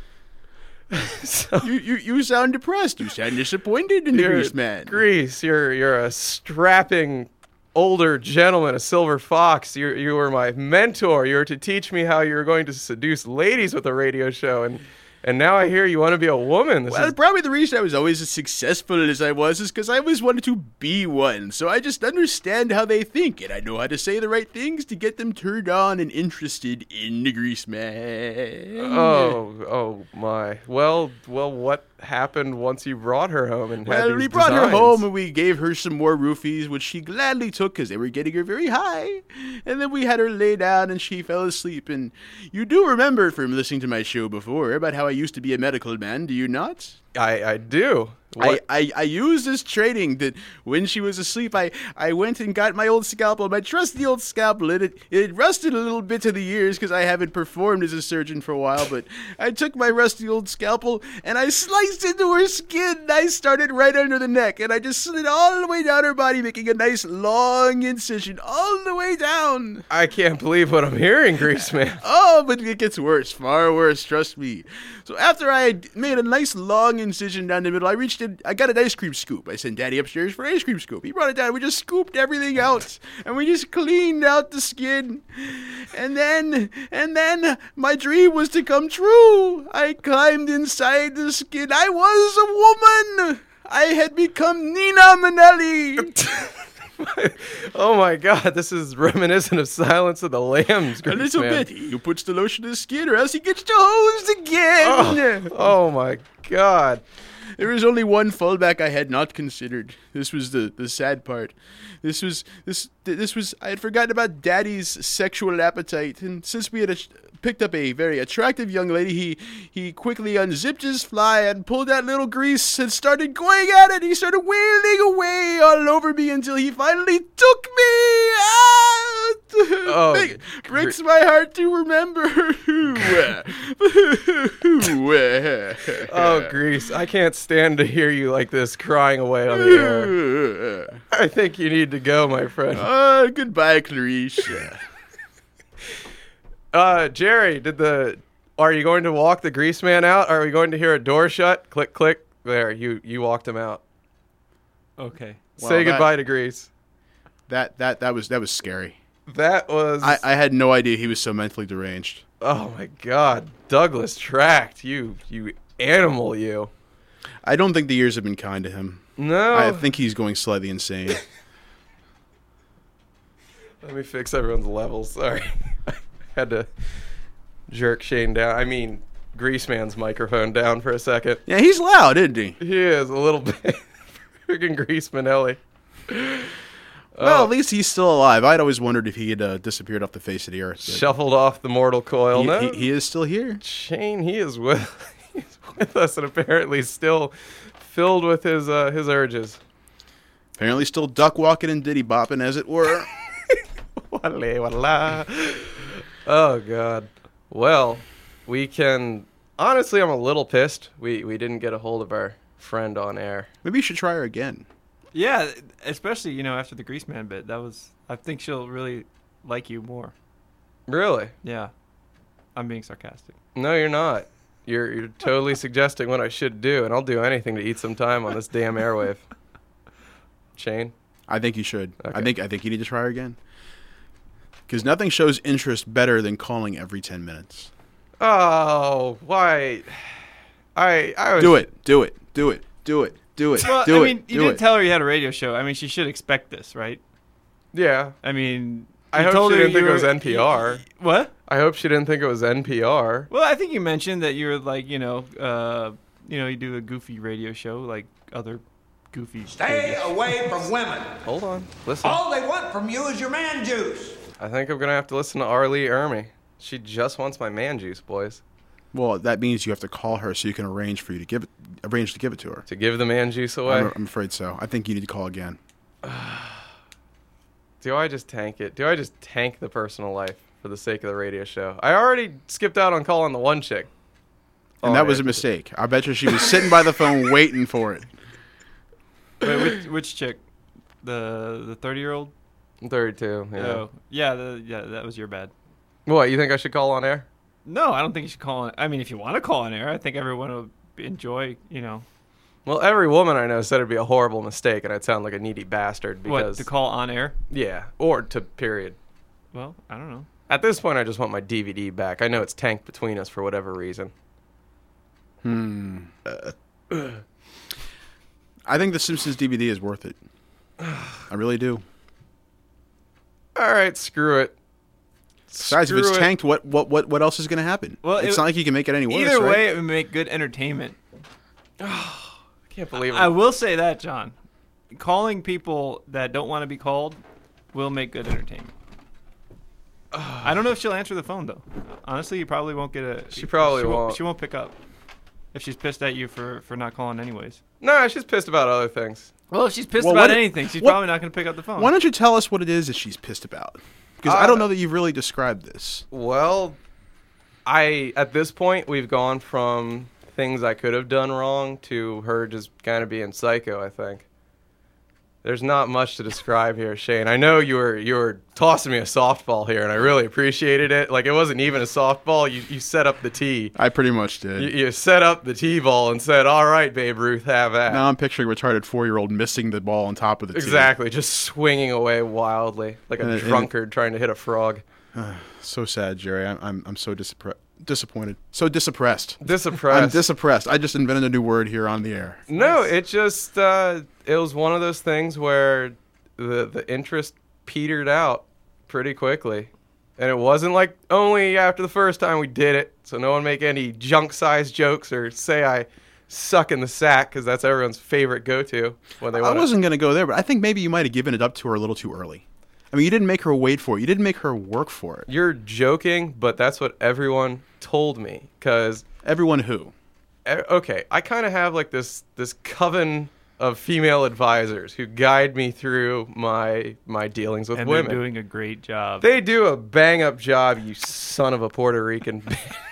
so, you, you you sound depressed. You sound disappointed in the Grease Man.
Grease, you're you're a strapping older gentleman, a silver fox. You you were my mentor. You were to teach me how you were going to seduce ladies with a radio show, and and now I hear you want to be a woman. This
well,
is...
probably the reason I was always as successful as I was is because I always wanted to be one. So I just understand how they think, and I know how to say the right things to get them turned on and interested in the Grease Man.
Oh, oh my. Well, well, what happened once you brought her home and had
Well,
these
we brought
designs?
her home and we gave her some more roofies, which she gladly took because they were getting her very high. And then we had her lay down and she fell asleep. And you do remember from listening to my show before about how I used to be a medical man, do you not?
I, I do.
I, I, I used this training that when she was asleep, I, I went and got my old scalpel, my trusty old scalpel. It, it, it rusted a little bit to the years because I haven't performed as a surgeon for a while, but I took my rusty old scalpel and I sliced into her skin. I started right under the neck and I just slid all the way down her body, making a nice long incision all the way down.
I can't believe what I'm hearing, Grease Man.
Oh, but it gets worse, far worse, trust me. So after I had made a nice long incision down the middle, I reached in, I got an ice cream scoop. I sent Daddy upstairs for an ice cream scoop. He brought it down. We just scooped everything out, and we just cleaned out the skin. And then, and then my dream was to come true. I climbed inside the skin. I was a woman. I had become Nina Manelli.
Oh my God, this is reminiscent of Silence of the Lambs, Grease
A little
Man.
bit. You puts the lotion in his skin, or else he gets the hose again.
Oh, oh my God.
There was only one fallback I had not considered. This was the, the sad part. This was this this was I had forgotten about Daddy's sexual appetite, and since we had a, picked up a very attractive young lady, he he quickly unzipped his fly and pulled out little Grease and started going at it. He started wailing away all over me until he finally took me. Ah!
Oh,
It breaks my heart to remember.
Oh, Grease, I can't stand to hear you like this crying away on the air. I think you need to go, my friend.
Uh, goodbye, Clarice.
Uh, Jerry, did the... Are you going to walk the Grease Man out? Are we going to hear a door shut? Click, click. There, you, you walked him out.
Okay.
Say
Well, that-
goodbye to Grease.
That that that was that was scary.
That was...
I, I had no idea he was so mentally deranged.
Oh, my God. Douglas Tract, you, you animal, you.
I don't think the years have been kind to him.
No.
I think he's going slightly insane.
Let me fix everyone's levels. Sorry. I had to jerk Shane down. I mean, Grease Man's microphone down for a second.
Yeah, he's loud, isn't he?
He is, a little bit. Freaking Grease Manelli.
Well, at least he's still alive. I'd always wondered if he had uh, disappeared off the face of the earth. but
Shuffled off the mortal coil.
He,
No,
he, he is still here.
Shane, he is with, he's with us and apparently still filled with his uh, his urges.
Apparently still duck walking and diddy bopping, as it were.
Wale, wala. Oh, God. Well, we can... Honestly, I'm a little pissed we, we didn't get a hold of our friend on air.
Maybe you should try her again.
Yeah, especially, you know, after the Grease Man bit. That was, I think she'll really like you more.
Really?
Yeah. I'm being sarcastic.
No, you're not. You're you're totally suggesting what I should do, and I'll do anything to eat some time on this damn airwave. Shane?
I think you should.
Okay.
I think I think you need to try her again. Because nothing shows interest better than calling every ten minutes.
Oh, why? I I was...
Do it. Do it. Do it. Do it. Do it.
Well,
do
I mean,
it.
you
do
did
it.
tell her you had a radio show. I mean, she should expect this, right?
Yeah.
I mean,
I
you
hope
told
she
her
didn't think
you
it was
were-
N P R.
What?
I hope she didn't think it was N P R.
Well, I think you mentioned that you're like, you know, uh, you know, you do a goofy radio show like other goofy.
Stay
radio-
away from women.
Hold on. Listen.
All they want from you is your man juice.
I think I'm going to have to listen to Arlie Ermy. She just wants my man juice, boys.
Well, that means you have to call her so you can arrange for you to give it, arrange to give it to her.
To give the man juice away?
I'm, I'm afraid so. I think you need to call again.
Do I just tank it? Do I just tank the personal life for the sake of the radio show? I already skipped out on calling the one chick.
And
Oh,
that was
yeah.
a mistake. I bet you she was sitting by the phone waiting for it.
Wait, which, which chick? The the thirty year old?
I'm thirty-two. Yeah.
Oh, yeah, the, yeah, that was your bad.
What, you think I should call on air?
No, I don't think you should call on. I mean, if you want to call on air, I think everyone will enjoy, you know.
Well, every woman I know said it'd be a horrible mistake, and I'd sound like a needy bastard because
What, to call on air?
Yeah, or to period.
Well, I don't know.
At this point, I just want my D V D back. I know it's tanked between us for whatever reason.
Hmm. I think the Simpsons D V D is worth it. I really do.
All right, screw it.
Besides, if
Screw
it's
it.
tanked, what what what what else is going to happen?
Well,
it's
it-
not like you can make it any worse.
Either
right?
way, it would make good entertainment.
I can't believe it.
I will say that, John. Calling people that don't want to be called will make good entertainment. I don't know if she'll answer the phone, though. Honestly, you probably won't get a...
She probably
she
won't.
She won't pick up if she's pissed at you for, for not calling anyways.
No, she's pissed about other things.
Well, if she's pissed
Well,
about
what-
anything, she's
what-
probably not going to pick up the phone.
Why don't you tell us what it is that she's pissed about? Because I
Uh,
don't know that you've really described this.
Well, I at this point we've gone from things I could have done wrong to her just kind of being psycho, I think. There's not much to describe here, Shane. I know you were you were tossing me a softball here, and I really appreciated it. Like, it wasn't even a softball. You you set up the tee.
I pretty much did.
You, you set up the tee ball and said, "All right, Babe Ruth, have that."
Now I'm picturing a retarded four-year-old missing the ball on top of the tee.
Exactly, just swinging away wildly like a
And it- and it-
drunkard trying to hit a frog.
So sad, Jerry. I'm I'm, I'm so disappre- disappointed. So disoppressed.
Disoppressed.
I'm disoppressed. I just invented a new word here on the air.
No, it just uh, it was one of those things where the the interest petered out pretty quickly, and it wasn't like only after the first time we did it. So no one make any junk-sized jokes or say I suck in the sack, because that's everyone's favorite go-to when they
I
want.
wasn't going to go there, but I think maybe you might have given it up to her a little too early. I mean, you didn't make her wait for it. You didn't make her work for it.
You're joking, but that's what everyone told me. Cause
everyone who?
Okay, I kind of have like this this coven of female advisors who guide me through my my dealings with
and
women.
they're doing a great job.
They do a bang up job, you son of a Puerto Rican.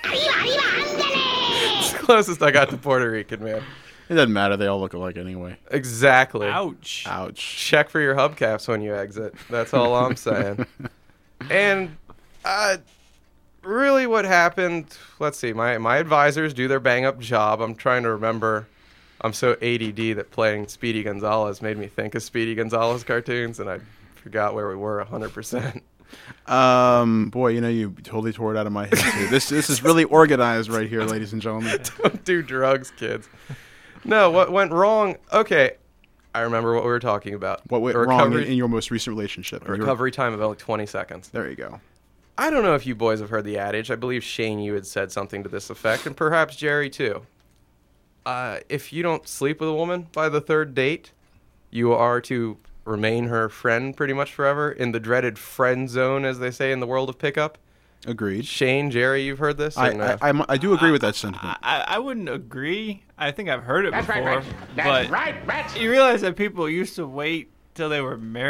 It's the closest I got to Puerto Rican, man.
It doesn't matter. They all look alike anyway.
Exactly.
Ouch.
Ouch.
Check for your hubcaps when you exit. That's all I'm saying. And uh, really what happened, let's see, my, my advisors do their bang up job. I'm trying to remember. I'm so A D D that playing Speedy Gonzalez made me think of Speedy Gonzalez cartoons, and I forgot where we were one hundred percent.
Um, boy, you know, you totally tore it out of my head, too. This, this is really organized right here, ladies and gentlemen.
Don't do drugs, kids. No, what went wrong? Okay, I remember what we were talking about.
What went
A
wrong in,
recovery-
in your most recent relationship?
a
You were-
recovery time of only twenty seconds.
There you go.
I don't know if you boys have heard the adage. I believe, Shane, you had said something to this effect, and perhaps Jerry, too. Uh, if you don't sleep with a woman by the third date, you are to remain her friend pretty much forever, in the dreaded friend zone, as they say in the world of pickup.
Agreed.
Shane, Jerry, you've heard this? or
I,
no?
I, I'm- I do agree with that sentiment.
I, I wouldn't agree. I think I've heard it
That's right,
before.
Rex. That's
but
right, Rex.
you realize that people used to wait till they were married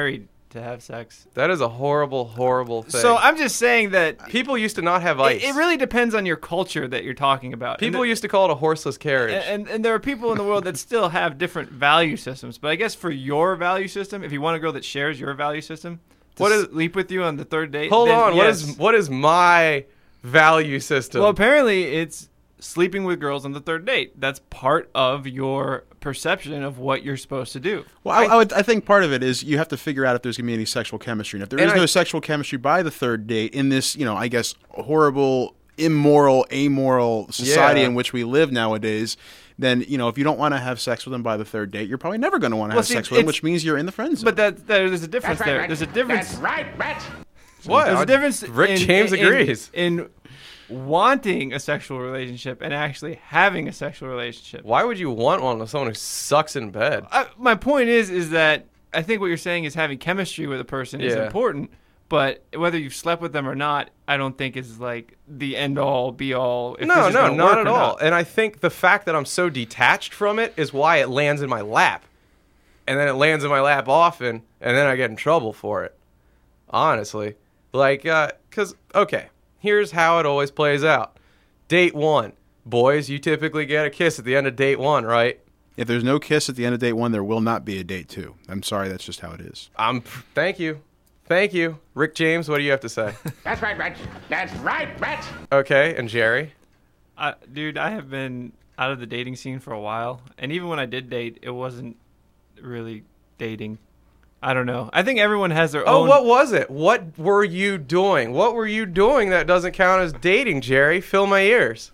to have sex.
That is a horrible, horrible thing.
So I'm just saying that
people used to not have ice.
It, it really depends on your culture that you're talking about.
People
and
used to call it a horseless carriage.
And, and and there are people in the world that still have different value systems. But I guess for your value system, if you want a girl that shares your value system, to
what is
sleep with you on the third date?
Hold
then
on.
yes.
What is what is my value system?
Well, apparently it's sleeping with girls on the third date. That's part of your perception of what you're supposed to do.
Well, I, I would. I think part of it is you have to figure out if there's going to be any sexual chemistry. And if there
And
is no
I-
sexual chemistry by the third date in this, you know, I guess horrible, immoral, amoral society
Yeah.
in which we live nowadays, then you know, if you don't want to have sex with them by the third date, you're probably never going to want to
Well,
have
see,
sex with them,
it's-
which means you're in the friend zone.
But that, that there's a difference
That's right,
there.
Rich.
There's a difference.
That's right, Rich.
What?
There's
I-
a difference.
Rick
in,
James
in-
agrees.
in wanting a sexual relationship and actually having a sexual relationship.
Why would you want one with someone who sucks in bed?
I, my point is, is that I think what you're saying is having chemistry with a person is
Yeah.
important, but whether you've slept with them or not, I don't think is like the end all be all. If
No,
this is
no,
gonna
not
work
at
or
all.
not.
And I think the fact that I'm so detached from it is why it lands in my lap. And then it lands in my lap often, and then I get in trouble for it. Honestly. Like, uh, cause, okay, here's how it always plays out. Date one. Boys, you typically get a kiss at the end of date one, right?
if there's no kiss at the end of date one, there will not be a date two. I'm sorry, that's just how it is.
Um, thank you. Thank you. Rick James, what do you have to say?
That's right, Rich. That's right, Rich.
Okay, and Jerry?
I, dude, I have been out of the dating scene for a while, and even when I did date, it wasn't really dating. I don't know. I think everyone has their
Oh,
own.
what was it? What were you doing? What were you doing that doesn't count as dating, Jerry? Fill my ears.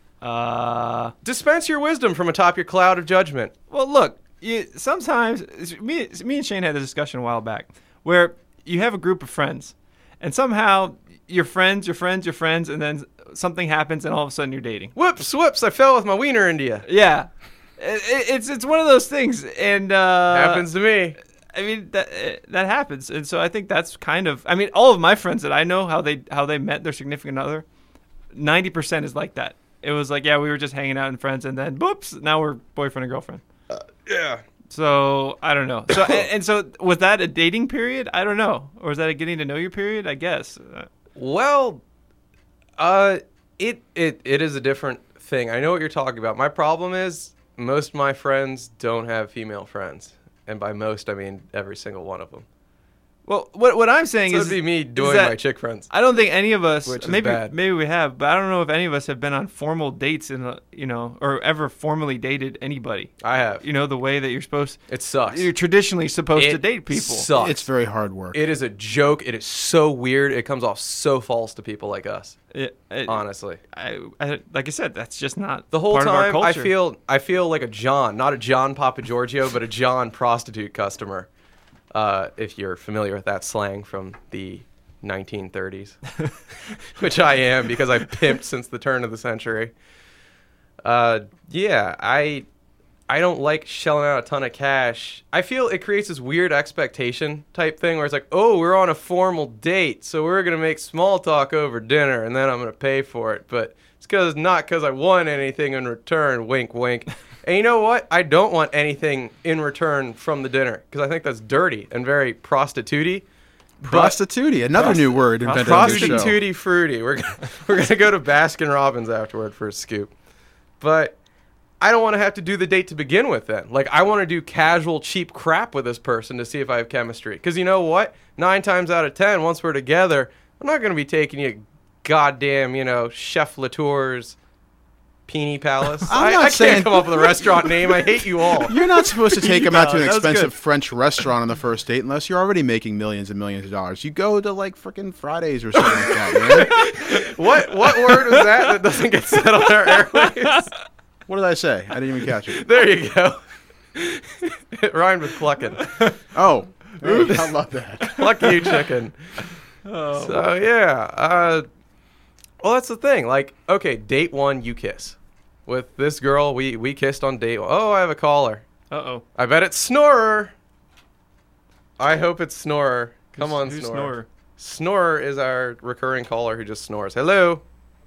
Uh,
Dispense your wisdom from atop your cloud of judgment.
Well, look, you, sometimes me, me and Shane had a discussion a while back where you have a group of friends, and somehow you're friends, you're friends, you're friends, and then something happens, and all of a sudden you're dating.
Whoops, whoops! I fell with my wiener into you.
Yeah, it, it's it's one of those things, and uh,
Happens to me.
I mean that that happens, and so I think that's kind of. I mean, all of my friends that I know how they how they met their significant other, ninety percent is like that. It was like, yeah, we were just hanging out and friends, and then, boops, now we're boyfriend and girlfriend.
Uh, yeah.
So I don't know. So and, and so was that a dating period? I don't know, or was that a getting to know you period? I guess.
Well, uh, it it it is a different thing. I know what you're talking about. My problem is most of my friends don't have female friends, and by most I mean every single one of them.
Well, what what I'm saying
so
is
it'd be me
is
doing
that
my chick friends.
I don't think any of us.
Which is
maybe
bad.
maybe we have, but I don't know if any of us have been on formal dates in a, you know, or ever formally dated anybody.
I have.
You know, the way that you're supposed.
It sucks.
You're traditionally supposed
It
to date people.
Sucks.
It's very hard work.
It is a joke. It is so weird. It comes off so false to people like us.
It, it,
honestly,
I, I like I said, that's just not
the whole
part
time.
Of our
I
culture.
feel I feel like a John, not a John Papa Giorgio, but a John prostitute customer. Uh, if you're familiar with that slang from the nineteen thirties, which I am because I've pimped since the turn of the century. Uh, yeah, I I don't like shelling out a ton of cash. I feel it creates this weird expectation type thing where it's like, oh, we're on a formal date, so we're gonna make small talk over dinner, and then I'm gonna pay for it. But it's because not because I want anything in return. Wink, wink. And you know what? I don't want anything in return from the dinner because I think that's dirty and very prostitute-y.
Prostitute, another
Prosti-
new word invented on this show.
Prostitute fruity. We're gonna, we're gonna go to Baskin Robbins afterward for a scoop, but I don't want to have to do the date to begin with. Then, like, I want to do casual, cheap crap with this person to see if I have chemistry. Because you know what? Nine times out of ten, once we're together, I'm not gonna be taking you, goddamn, you know, Chef Latour's Peony Palace.
I'm
I,
not
I
saying-
can't come up with a restaurant name. I hate you all.
You're not supposed to take them out to an
That was
expensive
good.
French restaurant on the first date unless you're already making millions and millions of dollars. You go to like freaking Fridays or something like that, man.
What what word was that that doesn't get said on our airwaves?
What did I say? I didn't even catch it.
There you go. It rhymed with clucking.
Oh, hey, how about that?
Pluck you, chicken.
Oh.
So yeah. Uh, well, that's the thing. Like, okay, date one, you kiss. With this girl, we we kissed on date one. Oh, I have a caller.
Uh oh.
I bet it's Snorer. I hope it's Snorer. Come
Who's-
on,
who's
Snorer.
Snorer?
Snorer is our recurring caller who just snores. Hello.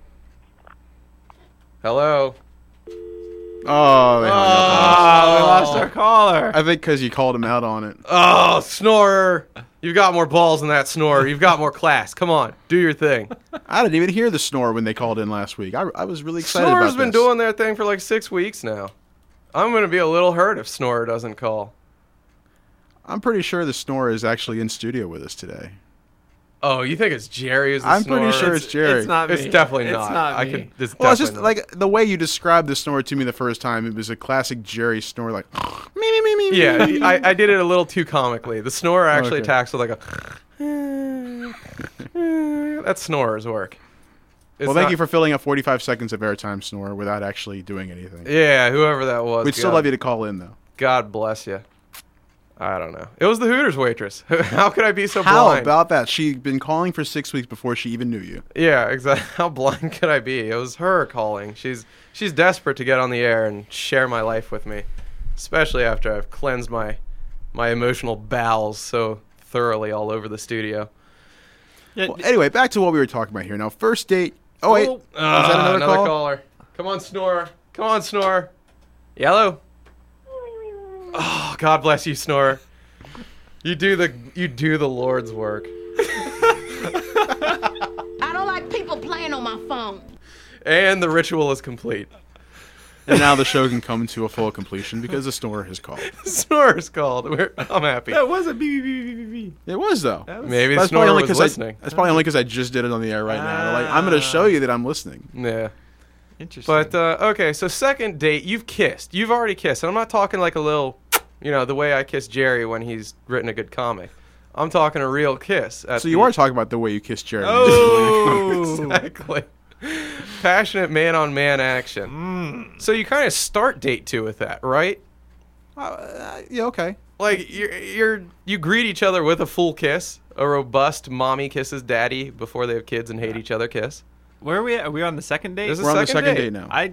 Hello.
Oh, they hung up on us.
Oh, we lost our caller.
I think because you called him out on it.
Oh, Snorer. You've got more balls than that, Snore. You've got more class. Come on, do your thing.
I didn't even hear the snore when they called in last week. I, I was really excited
Snore's
about
been
this.
doing their thing for like six weeks now. I'm going to be a little hurt if Snore doesn't call.
I'm pretty sure the snore is actually in studio with us today.
Oh, you think it's Jerry who's the
I'm
snorer?
pretty sure it's Jerry.
It's not me.
It's definitely
It's
not.
not
I
me.
could. It's
Well, it's just
definitely
like the way you described the snore to me the first time. It was a classic Jerry snore, like me, me, me, me. me,
Yeah,
me.
I, I did it a little too comically. The snorer actually
Okay.
attacks with like a. That's snorer's work. It's
Well, thank
not-
you for filling up forty-five seconds of airtime, snore, without actually doing anything.
Yeah, whoever that was.
We'd still
God-
love you to call in, though.
God bless you. I don't know. It was the Hooters waitress. How could I be so
How
blind?
about that? She'd been calling for six weeks before she even knew you.
Yeah, exactly. How blind could I be? It was her calling. She's she's desperate to get on the air and share my life with me, especially after I've cleansed my my emotional bowels so thoroughly all over the studio.
Yeah,
Well, anyway, back to what we were talking about here. Now, first date. Oh, wait.
Oh,
Is that
ah,
another, call?
caller. Come on, Snore. Come on, Snore. Yellow. Oh, God bless you, Snore. You do the you do the Lord's work.
I don't like people playing on my phone.
And the ritual is complete.
And now the show can come to a full completion because the snore has called.
Snore is called. We're, I'm happy.
That was a beep, beep, beep, beep, beep.
It was, though.
That was-
Maybe
That's
Snore
probably only
was
'cause I-
listening.
That's probably only because I just did it on the air right now. Like, I'm going to show you that I'm listening.
Yeah.
Interesting.
But, uh, okay, so second date, you've kissed. You've already kissed. And I'm not talking like a little, you know, the way I kiss Jerry when he's written a good comic. I'm talking a real kiss. At
So you
the-
are talking about the way you kissed Jerry.
Oh.
Exactly. Passionate man-on-man action.
Mm.
So you kind of start date two with that, right?
Uh, yeah, okay.
Like you're, you're you greet each other with a full kiss, a robust mommy kisses daddy before they have kids and hate each other kiss.
Where are we at? Are we on the second date?
This is
We're on the
second
second
date.
date now.
I,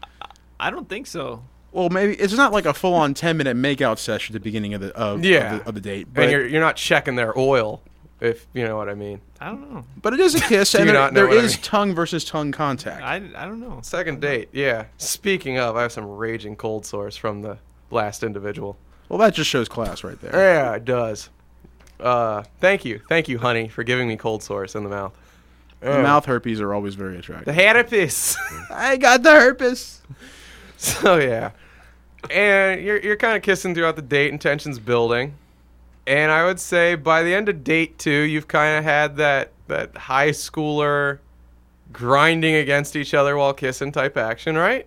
I don't think so.
Well, maybe it's not like a full-on ten-minute makeout session at the beginning of the of,
Yeah.
of, the, of the date,
And
but
you're you're not checking their oil, if you know what I mean.
I don't know.
but it is a kiss,
Do
and
you
there,
not know
there
what I
is
mean?
tongue versus tongue contact.
I, I don't know.
Second date, yeah. Speaking of, I have some raging cold sores from the last individual.
Well, that just shows class right there.
Yeah, it does. Uh, thank you, thank you, honey, for giving me cold sores in the mouth.
The
Oh.
mouth herpes are always very
The
attractive.
herpes.
I got the herpes.
So yeah, and you're you're kind of kissing throughout the date, and tension's building. And I would say by the end of date two, you've kind of had that that high schooler grinding against each other while kissing type action, right?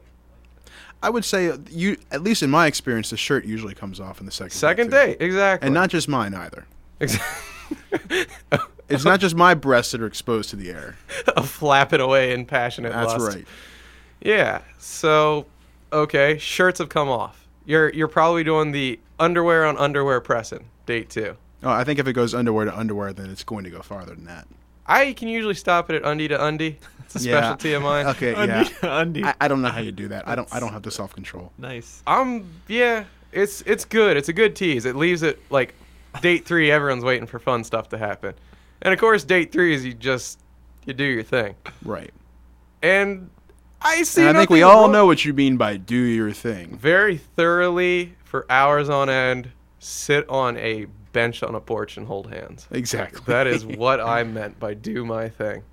I would say you, at least in my experience, the shirt usually comes off in the second.
Second
date, too.
date, exactly.
and not just mine either.
Exactly.
It's not just my breasts that are exposed to the air.
Flapping away in passionate
That's
lust.
right.
Yeah. So, okay, shirts have come off. You're you're probably doing the underwear on underwear pressing. Date two.
Oh, I think if it goes underwear to underwear, then it's going to go farther than that.
I can usually stop it at undie to undie. It's a
Yeah.
specialty of mine.
Okay,
Undie
yeah.
to undie.
I, I don't know how you do that. I don't. I don't have the self control.
Nice.
Um, yeah, it's it's good. It's a good tease. It leaves it like date three. Everyone's waiting for fun stuff to happen, and of course, date three is you just you do your thing.
Right.
And I see.
And I think we
nothing
all
wrong-
know what you mean by do your thing.
very thoroughly for hours on end. Sit on a bench on a porch and hold hands.
Exactly.
That is what I meant by do my thing.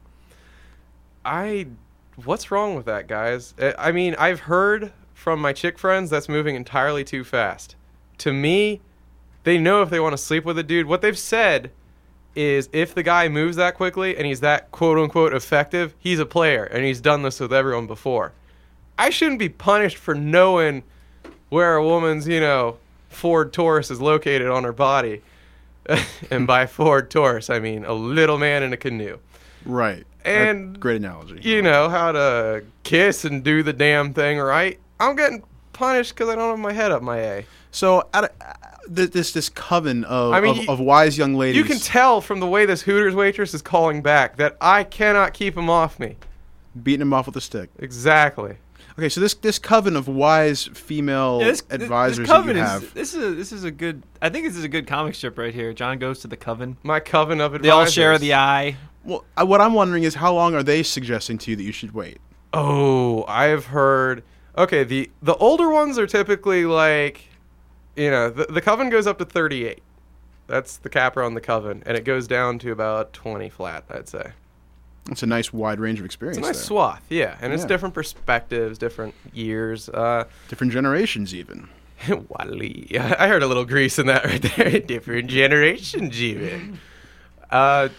I, what's wrong with that, guys? I I mean, I've heard from my chick friends that's moving entirely too fast. To me, they know if they want to sleep with a dude. What they've said is if the guy moves that quickly and he's that quote unquote effective, he's a player and he's done this with everyone before. I shouldn't be punished for knowing where a woman's, you know, Ford Taurus is located on her body. And by Ford Taurus, I mean a little man in a canoe.
Right.
And
That- great analogy.
You know how to kiss and do the damn thing, right? I'm getting punished because I don't have my head up my A.
So, out of, uh, th- this this coven of,
I mean,
of,
you-
of wise young ladies.
You can tell from the way this Hooters waitress is calling back that I cannot keep him off me.
beating him off with a stick.
Exactly.
Okay, so this this coven of wise female
Yeah, this,
advisors
this
that
coven
you
is,
have.
This is a, this is a good. I think this is a good comic strip right here. John goes to the coven.
My coven of advisors.
They all share the eye.
Well, I, what I'm wondering is how long are they suggesting to you that you should wait?
Oh, I've heard. Okay, the the older ones are typically like, you know, the, the coven goes up to thirty-eight. That's the capper on the Coven, and it goes down to about twenty flat, I'd say.
It's a nice wide range of experience.
It's a nice
there.
swath, yeah, and it's
Yeah.
different perspectives, different years, uh,
different generations, even.
Wally, I heard a little grease in that right there. Different generations, even. Uh,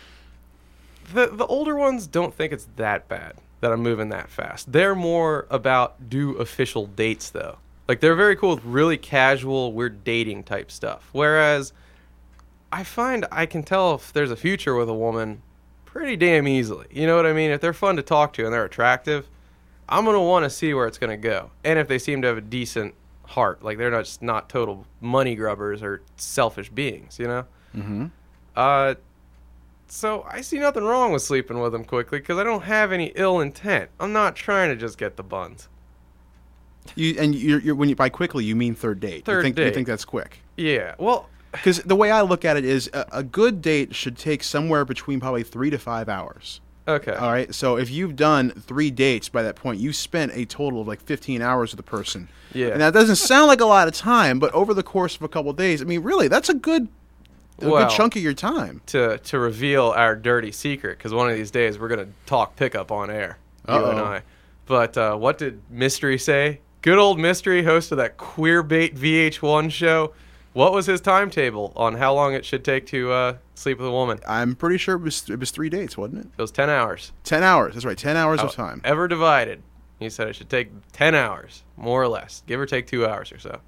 the the older ones don't think it's that bad that I'm moving that fast. They're more about do official dates though. Like they're very cool with really casual, we're dating type stuff. Whereas I find I can tell if there's a future with a woman pretty damn easily. You know what I mean? If they're fun to talk to and they're attractive, I'm going to want to see where it's going to go. And if they seem to have a decent heart, like they're not just not total money grubbers or selfish beings, you know?
Mm-hmm.
Uh, so I see nothing wrong with sleeping with them quickly because I don't have any ill intent. I'm not trying to just get the buns.
You and you're, you're when you by quickly you mean third date.
Third
you think,
date.
You think that's quick?
Yeah. Well,
because the way I look at it is a, a good date should take somewhere between probably three to five hours.
Okay.
All right. So if you've done three dates by that point, you spent a total of like fifteen hours with the person.
Yeah.
And that doesn't sound like a lot of time, but over the course of a couple of days, I mean, really, that's a good, a
Well,
good chunk of your time.
To to reveal our dirty secret, because one of these days we're gonna talk pickup on air, you
Uh-oh.
and I. But uh, what did Mystery say? Good old Mystery, host of that Queerbait V H one show. What was his timetable on how long it should take to uh, sleep with a woman?
I'm pretty sure it was it was three dates, wasn't it?
It was ten hours.
Ten hours. That's right. Ten hours of time.
Ever divided. He said it should take ten hours, more or less, give or take two hours or so.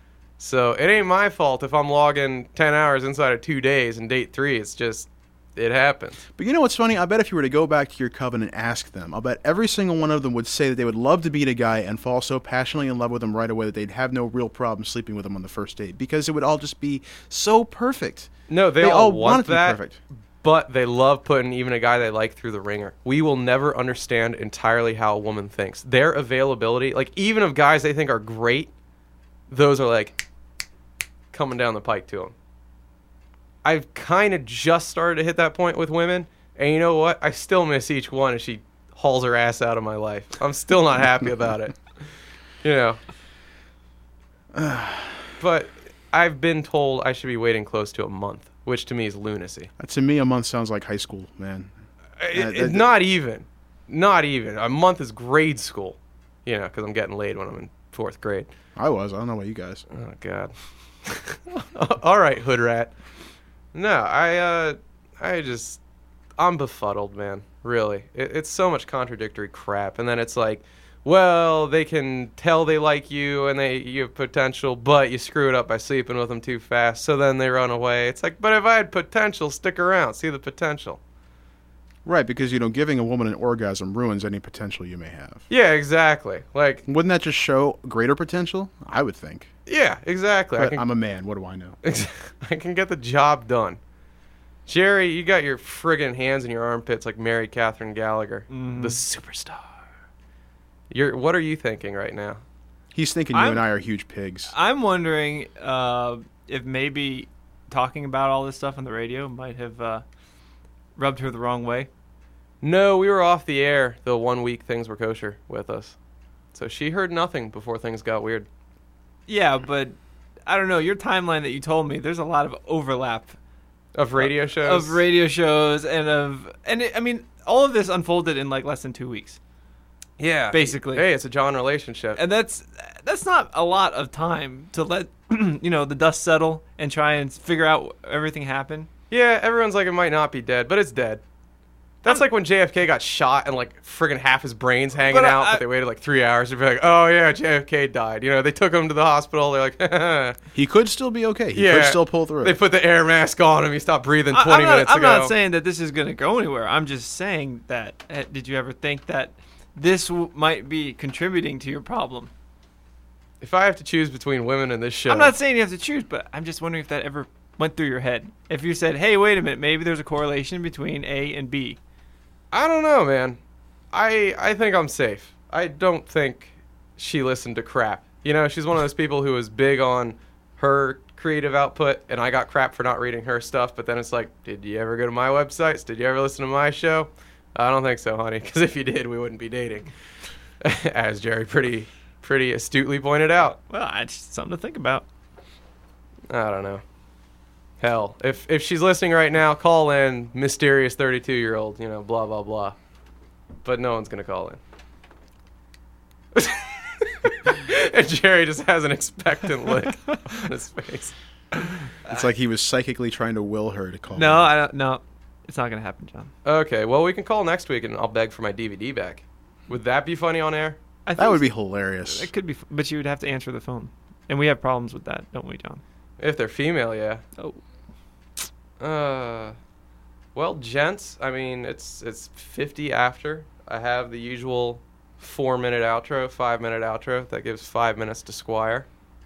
So it ain't my fault if I'm logging ten hours inside of two days and date three. It's just, it happens.
But you know what's funny? I bet if you were to go back to your coven and ask them, I'll bet every single one of them would say that they would love to meet a guy and fall so passionately in love with him right away that they'd have no real problem sleeping with him on the first date because it would all just be so perfect.
No, they,
They
all,
all
want,
want it to be
that,
perfect.
but they love putting even a guy they like through the ringer. We will never understand entirely how a woman thinks. Their availability, like even of guys they think are great, those are like coming down the pike to them. I've kind of just started to hit that point with women, and you know what? I still miss each one as she hauls her ass out of my life. I'm still not happy about it. You know. But I've been told I should be waiting close to a month, which to me is lunacy.
Uh, to me, a month sounds like high school, man.
It,
Uh,
it-
that-
not even. Not even. A month is grade school. You know, because I'm getting laid when I'm in fourth grade.
I was. I don't know about you guys.
Oh, God. All right, hood rat. No, I, uh, I just, I'm befuddled, man. Really. It, it's so much contradictory crap. And then it's like, well, they can tell they like you and they you have potential, but you screw it up by sleeping with them too fast, so then they run away. It's like, but if I had potential, stick around, see the potential.
Right, because, you know, giving a woman an orgasm ruins any potential you may have.
Yeah, exactly. Like,
wouldn't that just show greater potential? I would think.
Yeah, exactly. I
But
can,
I'm a man. What do I know?
I can get the job done. Jerry, you got your friggin' hands in your armpits like Mary Catherine Gallagher,
Mhm.
the superstar. You're, what are you thinking right now?
He's thinking you
I'm-
and I are huge pigs.
I'm wondering uh, if maybe talking about all this stuff on the radio might have uh, rubbed her the wrong way.
No, we were off the air the one week things were kosher with us. So she heard nothing before things got weird.
Yeah, but I don't know. Your timeline that you told me, there's a lot of overlap
Of radio shows?
of radio shows and of and it, I mean, all of this unfolded in like less than two weeks.
Yeah.
Basically.
Hey, it's a John relationship.
And that's that's not a lot of time to let you know the dust settle and try and figure out everything happened.
Yeah, everyone's like, it might not be dead, but it's dead. That's like when J F K got shot and like friggin' half his brain's hanging
But I-
out,
I-
but they waited like three hours to be like, oh yeah, J F K died. You know, they took him to the hospital. They're like,
He could still be okay. He
yeah,
could still pull through.
They put the air mask on him. He stopped breathing
I-
twenty
I'm not,
minutes
I'm
ago.
not saying that this is going to go anywhere. I'm just saying that. Uh, did you ever think that this w- might be contributing to your problem?
If I have to choose between women and this show,
I'm not saying you have to choose, but I'm just wondering if that ever went through your head. If you said, "Hey, wait a minute, maybe there's a correlation between A and B."
I don't know, man. I I think I'm safe. I don't think she listened to crap. You know, she's one of those people who was big on her creative output, and I got crap for not reading her stuff. But then it's like, did you ever go to my websites? Did you ever listen to my show? I don't think so, honey, because if you did, we wouldn't be dating. As Jerry pretty pretty astutely pointed out.
Well, it's something to think about.
I don't know. Hell, if if she's listening right now, call in, mysterious thirty-two-year-old, you know, blah, blah, blah. But no one's going to call in. And Jerry just has an expectant look on his face.
It's like he was psychically trying to will her to call.
No, I don't, no. It's not going to happen, John.
Okay, well, we can call next week and I'll beg for my D V D back. Would that be funny on air?
I think
That would be hilarious.
It could be, f- but you would have to answer the phone. And we have problems with that, don't we, John?
If they're female, yeah.
Oh.
Uh, well, gents, I mean, it's it's fifty after. I have the usual four-minute outro, five-minute outro. That gives five minutes to Squire.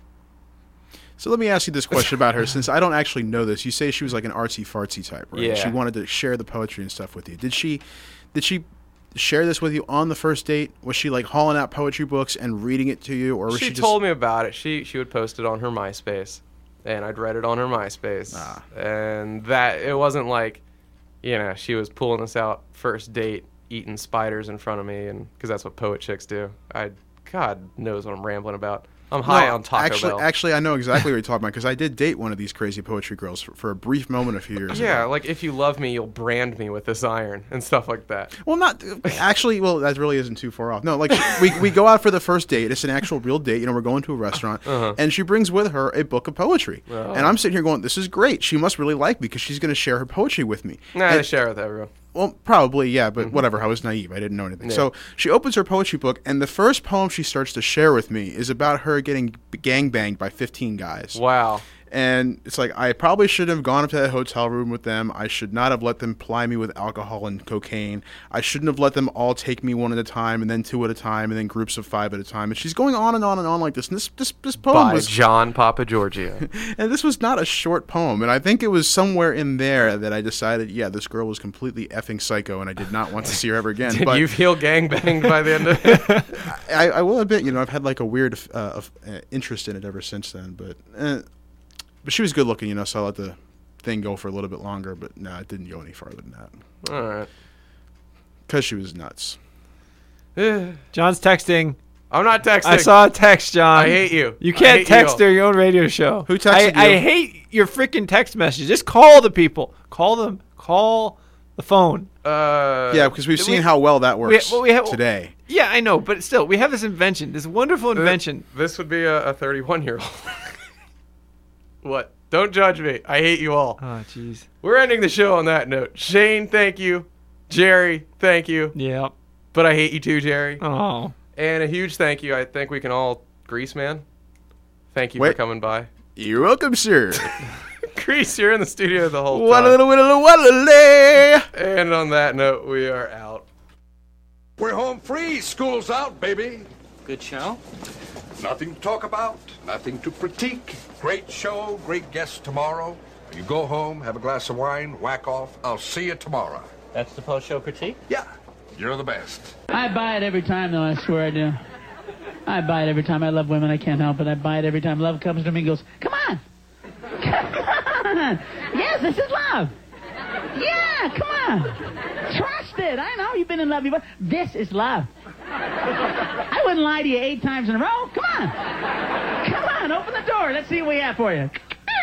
So let me ask you this question about her, since I don't actually know this. You say she was like an artsy-fartsy type, right?
Yeah.
She wanted to share the poetry and stuff with you. Did she did she share this with you on the first date? Was she like hauling out poetry books and reading it to you? Or was she,
She
just...
told me about it. She she would post it on her MySpace, and I'd read it on her MySpace.
Ah.
And that, it wasn't like, you know, she was pulling us out first date, eating spiders in front of me, and because that's what poet chicks do. I, God knows what I'm rambling about. I'm high
No,
on Taco
actually,
Bell.
Actually, I know exactly what you're talking about because I did date one of these crazy poetry girls for, for a brief moment a few years ago.
Yeah, like if you love me, you'll brand me with this iron and stuff like that.
Well, not actually. Well, that really isn't too far off. No, like we we go out for the first date. It's an actual real date. You know, we're going to a restaurant,
Uh-huh.
and she brings with her a book of poetry.
Oh.
And I'm sitting here going, "This is great. She must really like me because she's going to share her poetry with me."
Nah,
And-
I share with everyone.
Well, probably, yeah, but
Mm-hmm.
whatever. I was naive. I didn't know anything.
Yeah.
So she opens her poetry book, and the first poem she starts to share with me is about her getting gangbanged by fifteen guys.
Wow.
And it's like, I probably should have gone up to that hotel room with them. I should not have let them ply me with alcohol and cocaine. I shouldn't have let them all take me one at a time, and then two at a time, and then groups of five at a time. And she's going on and on and on like this. And this this, this poem
By
was...
John Papa Giorgio.
And this was not a short poem. And I think it was somewhere in there that I decided, yeah, this girl was completely effing psycho, and I did not want to see her ever again.
Did
but
you feel gangbanged by the end of it?
I, I will admit, you know, I've had like a weird uh, of, uh, interest in it ever since then. But uh, but she was good looking, you know, so I let the thing go for a little bit longer. But no, it didn't go any farther than that.
All right.
Because she was nuts.
John's texting.
I'm not texting.
I saw a text, John.
I hate you.
You
I
can't
hate
text
you.
during your own radio show.
Who texted
I,
you?
I hate your freaking text messages. Just call the people. Call them. Call the phone.
Uh,
yeah, because we've
we-
seen how well that works
well, we have-
today.
Yeah, I know, but still, we have this invention, this wonderful
th-
invention.
This would be a thirty-one-year-old. What? Don't judge me. I hate you all.
Oh, jeez.
We're ending the show on that note. Shane, thank you. Jerry, thank you.
Yeah.
But I hate you too, Jerry.
Oh.
And a huge thank you. I think we can all... Grease Man, thank you
Wait.
for coming by.
You're welcome, sir.
Grease, you're in the studio the whole
What a
time.
little, what a little, what a little.
And on that note, we are out.
We're home free. School's out, baby.
Good show.
Nothing to talk about, nothing to critique. Great show, great guests tomorrow. You go home, have a glass of wine, whack off. I'll see you tomorrow.
That's the post-show critique?
Yeah, you're the best.
I buy it every time, though, I swear I do. I buy it every time. I love women. I can't help it. I buy it every time. Love comes to me and goes, come on. Come on. Yes, this is love. Yeah, come on. Trust it. I know you've been in love before. This is love. I wouldn't lie to you eight times in a row. Come on. Come on, open the door. Let's see what we have for you.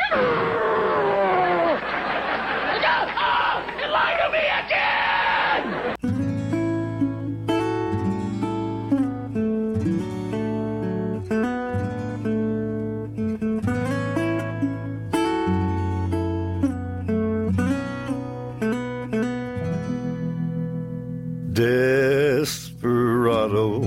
Oh, it lied to me again!
Desperado,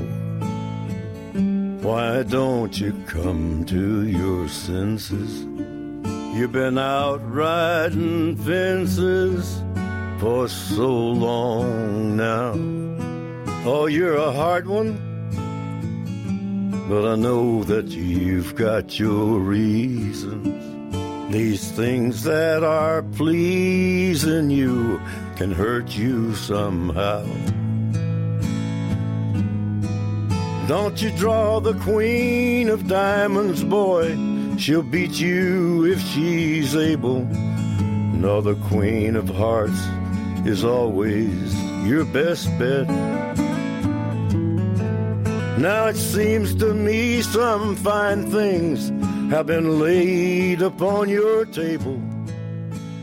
why don't you come to your senses? You've been out riding fences for so long now. Oh, you're a hard one, but I know that you've got your reasons. These things that are pleasing you can hurt you somehow. Don't you draw the queen of diamonds, boy. She'll beat you if she's able. No, the queen of hearts is always your best bet. Now it seems to me some fine things have been laid upon your table.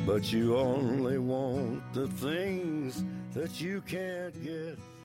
but you only want the things that you can't get.